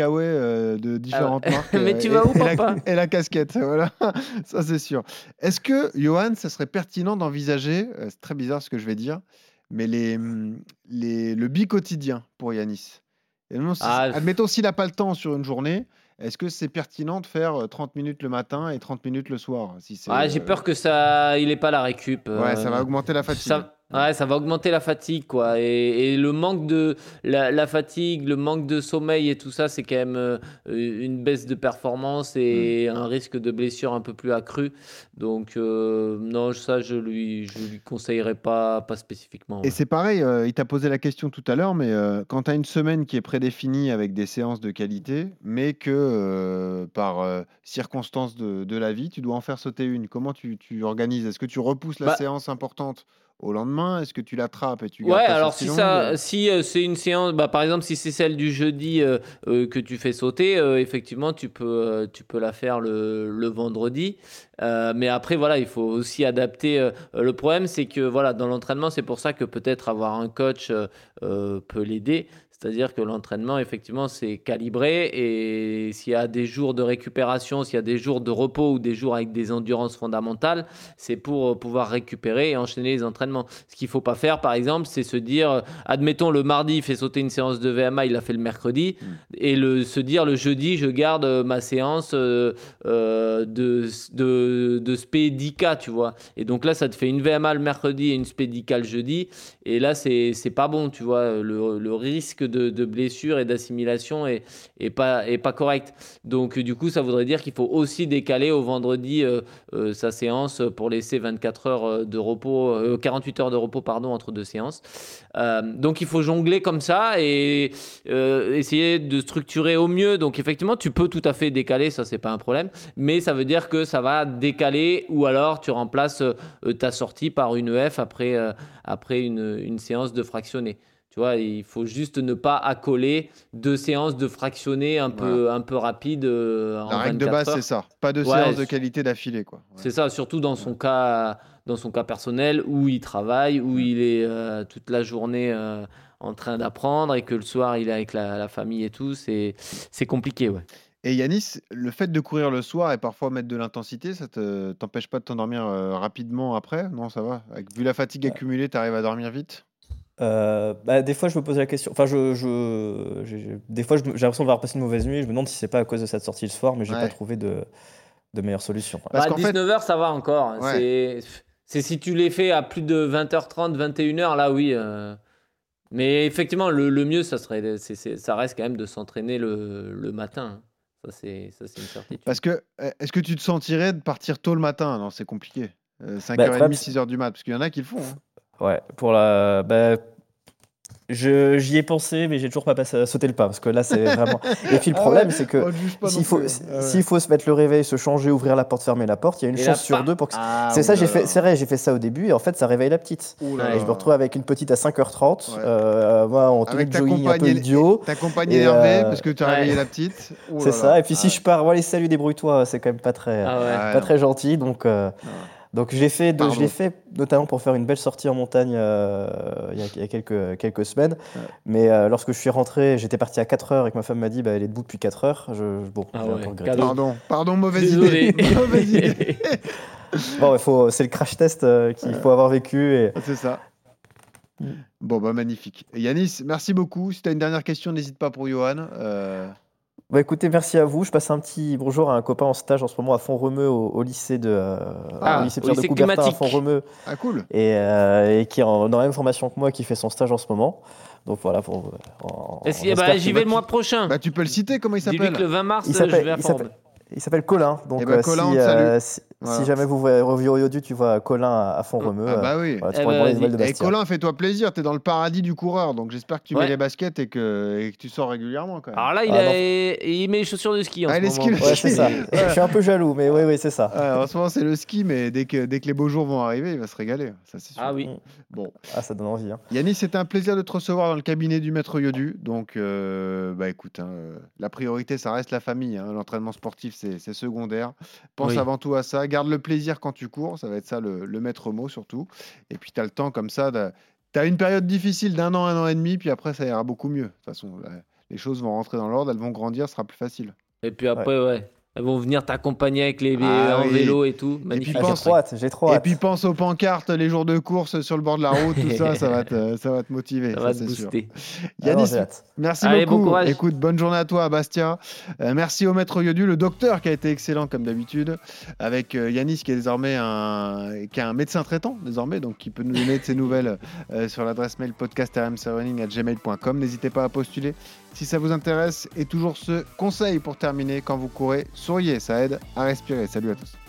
euh, de différentes Ah, marques. mais euh, tu et, vas où, et la, papa? et la casquette, voilà, ça c'est sûr. Est-ce que, Johan, ça serait pertinent d'envisager, euh, c'est très bizarre ce que je vais dire, mais les, hum, les, le bi-quotidien pour Yanis? Et non, si- Ah, admettons s'il n'a pas le temps sur une journée, est-ce que c'est pertinent de faire euh, trente minutes le matin et trente minutes le soir si c'est, ah, j'ai euh, peur que ça, il ait pas la récup. Ouais, ça va euh, augmenter la fatigue. ça, ouais, ça va augmenter la fatigue, quoi. Et, et le manque de la, la fatigue, le manque de sommeil et tout ça, c'est quand même euh, une baisse de performance et un risque de blessure un peu plus accru. Donc euh, non, ça je lui, je lui conseillerais pas, pas spécifiquement. Et Ouais. c'est pareil, euh, il t'a posé la question tout à l'heure, mais euh, quand tu as une semaine qui est prédéfinie avec des séances de qualité, mais que euh, par euh, circonstance de, de la vie, tu dois en faire sauter une, comment tu, tu organises? Est-ce que tu repousses la Bah, séance importante au lendemain? Est-ce que tu l'attrapes et tu Ouais, gardes ta alors sortie si longue? ça, si euh, c'est une séance, bah, par exemple si c'est celle du jeudi euh, euh, que tu fais sauter, euh, effectivement tu peux, euh, tu peux la faire le, le vendredi. Euh, mais après voilà, il faut aussi adapter. Euh, le problème c'est que voilà, dans l'entraînement, c'est pour ça que peut-être avoir un coach euh, euh, peut l'aider. C'est-à-dire que l'entraînement, effectivement, c'est calibré et s'il y a des jours de récupération, s'il y a des jours de repos ou des jours avec des endurances fondamentales, c'est pour euh, pouvoir récupérer et enchaîner les entraînements. Ce qu'il ne faut pas faire, par exemple, c'est se dire, euh, admettons, le mardi, il fait sauter une séance de V M A, il l'a fait le mercredi, Mm. et le, se dire, le jeudi, je garde euh, ma séance euh, euh, de, de, de spé dix K, tu vois. Et donc là, ça te fait une V M A le mercredi et une spé dix K le jeudi. Et là, c'est, c'est pas bon, tu vois. Le, le risque de, de blessure et d'assimilation est, est, pas, est pas correct. Donc, du coup, ça voudrait dire qu'il faut aussi décaler au vendredi euh, euh, sa séance pour laisser vingt-quatre heures de repos, euh, quarante-huit heures de repos, pardon, entre deux séances. Euh, donc, il faut jongler comme ça et euh, essayer de structurer au mieux. Donc, effectivement, tu peux tout à fait décaler, ça, c'est pas un problème. Mais ça veut dire que ça va décaler ou alors tu remplaces euh, ta sortie par une E F après, euh, après une, une séance de fractionné. Tu vois, il faut juste ne pas accoler deux séances de fractionné un peu, Voilà. un peu rapides euh, en La règle de vingt-quatre base, heures. c'est ça. Pas de Ouais, séance de qualité d'affilée, quoi. Ouais. c'est ça, surtout dans son cas, dans son cas personnel où il travaille, où Mm. il est euh, toute la journée euh, en train d'apprendre et que le soir il est avec la, la famille et tout, c'est, c'est compliqué, ouais. Et Yanis, le fait de courir le soir et parfois mettre de l'intensité, ça te t'empêche pas de t'endormir euh, rapidement après? Non, ça va. Avec, vu la fatigue accumulée, tu arrives à dormir vite? Euh, bah, des fois, je me pose la question. Enfin, je, je, j'ai- j'ai- des fois, je me- j'ai l'impression d'avoir passé une mauvaise nuit. Je me demande si c'est pas à cause de cette sortie le soir, mais j'ai pas Ouais. trouvé de, de meilleure solution. quoi. Parce Bah, qu'en fait, dix-neuf heures, ça va encore. ouais. C'est, c'est si tu les fais à plus de vingt heures trente, vingt et une heures, là oui. euh. Mais effectivement, le, le mieux, ça, serait, c'est, c'est- ça reste quand même de s'entraîner le, le matin. Ça, c'est, ça, c'est une certitude. Parce que, euh, est-ce que tu te sentirais de partir tôt le matin? Non, c'est compliqué. Euh, Bah, le problème, cinq heures trente, c'est- six heures du mat. Parce qu'il y en a qui le font. hein. ouais, pour la, bah, je, j'y ai pensé, mais j'ai toujours pas passé, sauté le pas parce que là, c'est vraiment. Et puis le Ah problème, ouais, c'est que on le juge pas s'il non faut, plus, hein. si- Ah ouais. s'il faut se mettre le réveil, se changer, ouvrir la porte, fermer la porte, il y a une Et là, chance sur pas- deux pour que. Ah, c'est ça, j'ai oulala. fait, c'est vrai, j'ai fait ça au début et en fait, ça réveille la petite. Ouh là Ouais, Et là. je me retrouve avec une petite à cinq heures trente, Ouais. euh, moi en tenue Avec de ta jogging un peu compagne, idiot. ta compagne Et, énervée euh, parce que tu as ouais. réveillé la petite. Ouh C'est là ça. là. Et puis si Ah je pars, voilà, salut, débrouille-toi, c'est quand même pas très, Ah ouais. ouais. pas Ah, très gentil. Donc, euh, non. donc je l'ai fait, de- je Pardon. l'ai fait notamment pour faire une belle sortie en montagne euh, il y a, il y a quelques, quelques semaines. Ouais. Mais euh, lorsque je suis rentré, j'étais parti à quatre heures et que ma femme m'a dit bah, elle est debout depuis quatre heures. Je, bon, Ah j'ai un ouais, peu regretté. cadeau. Pardon, pardon, mauvaise Désolé. idée. Mauvaise idée. Bon, il faut, c'est le crash test euh, qu'il faut avoir vécu. Et... C'est ça. Bon, bah magnifique. Et Yanis, merci beaucoup. Si tu as une dernière question, n'hésite pas pour Johan. Euh, Bah, écoutez, merci à vous. Je passe un petit bonjour à un copain en stage en ce moment à Font-Romeu, au, au lycée de, euh, Ah, au lycée au Pierre de lycée Coubertin à climatique. Font-Romeu. Ah, cool. Et, euh, et qui est en- dans la même formation que moi, qui fait son stage en ce moment. Donc voilà, pour, en- Est-ce- j'espère bah, que- j'y vais le mois prochain. Bah, tu peux le citer, comment il Dis-lui s'appelle? que le vingt mars, Il je vais s'appelle, à il Forbes. s'appelle, il s'appelle Colin. Donc Eh ben, euh, Colin, si, on te salue. euh, si, Voilà. si jamais vous voyez Review Audio, tu vois Colin à, à Font-Romeu. Ah bah euh, oui. voilà, tu Eh pourras ben, demander des nouvelles de Et Bastien. Colin, fais-toi plaisir, t'es dans le paradis du coureur, donc j'espère que tu Ouais. mets les baskets et que, et que tu sors régulièrement quand même. Alors là, il, Ah, a- non. il met les chaussures de ski en Ah, ce les moment. skis, les Ouais, c'est ça. Ouais. Je suis un peu jaloux, mais oui, oui, c'est ça. Ouais, en ce moment, c'est le ski, mais dès que, dès que les beaux jours vont arriver, il va se régaler. Ça, c'est sûr. Ah oui. Bon. Ah, ça donne envie. Hein. Yannis, c'était un plaisir de te recevoir dans le cabinet du maître Yodu. Donc, euh, bah écoute, hein, euh, la priorité, ça reste la famille. hein. L'entraînement sportif, c'est c'est secondaire. Pense Oui. avant tout à ça. Garde le plaisir quand tu cours. Ça va être ça le, le maître mot surtout. Et puis, tu as le temps comme ça. De... Tu as une période difficile d'un an, un an et demi. Puis après, ça ira beaucoup mieux. De toute façon, la, les choses vont rentrer dans l'ordre, elles vont grandir, ce sera plus facile. Et puis après, ouais. ouais. Elles vont venir t'accompagner avec les Ah en oui. vélo et tout. Magnifique. puis Ah, j'ai pense- trop hâte, j'ai trop Et hâte. puis pense aux pancartes, les jours de course sur le bord de la route, tout ça, ça va te, ça va te motiver. Ça ça, va te c'est sûr. booster. Ah non, Yanis, j'ai hâte. merci Allez, beaucoup. bon courage. Écoute, bonne journée à toi, Bastia. Euh, merci au maître Yodu, le docteur qui a été excellent comme d'habitude, avec euh, Yanis qui est désormais un, qui est un médecin traitant désormais, donc qui peut nous donner de ses nouvelles euh, sur l'adresse mail podcast r m c running arobase gmail point com. N'hésitez pas à postuler si ça vous intéresse. Et toujours ce conseil pour terminer, quand vous courez, souriez, ça aide à respirer. Salut à tous.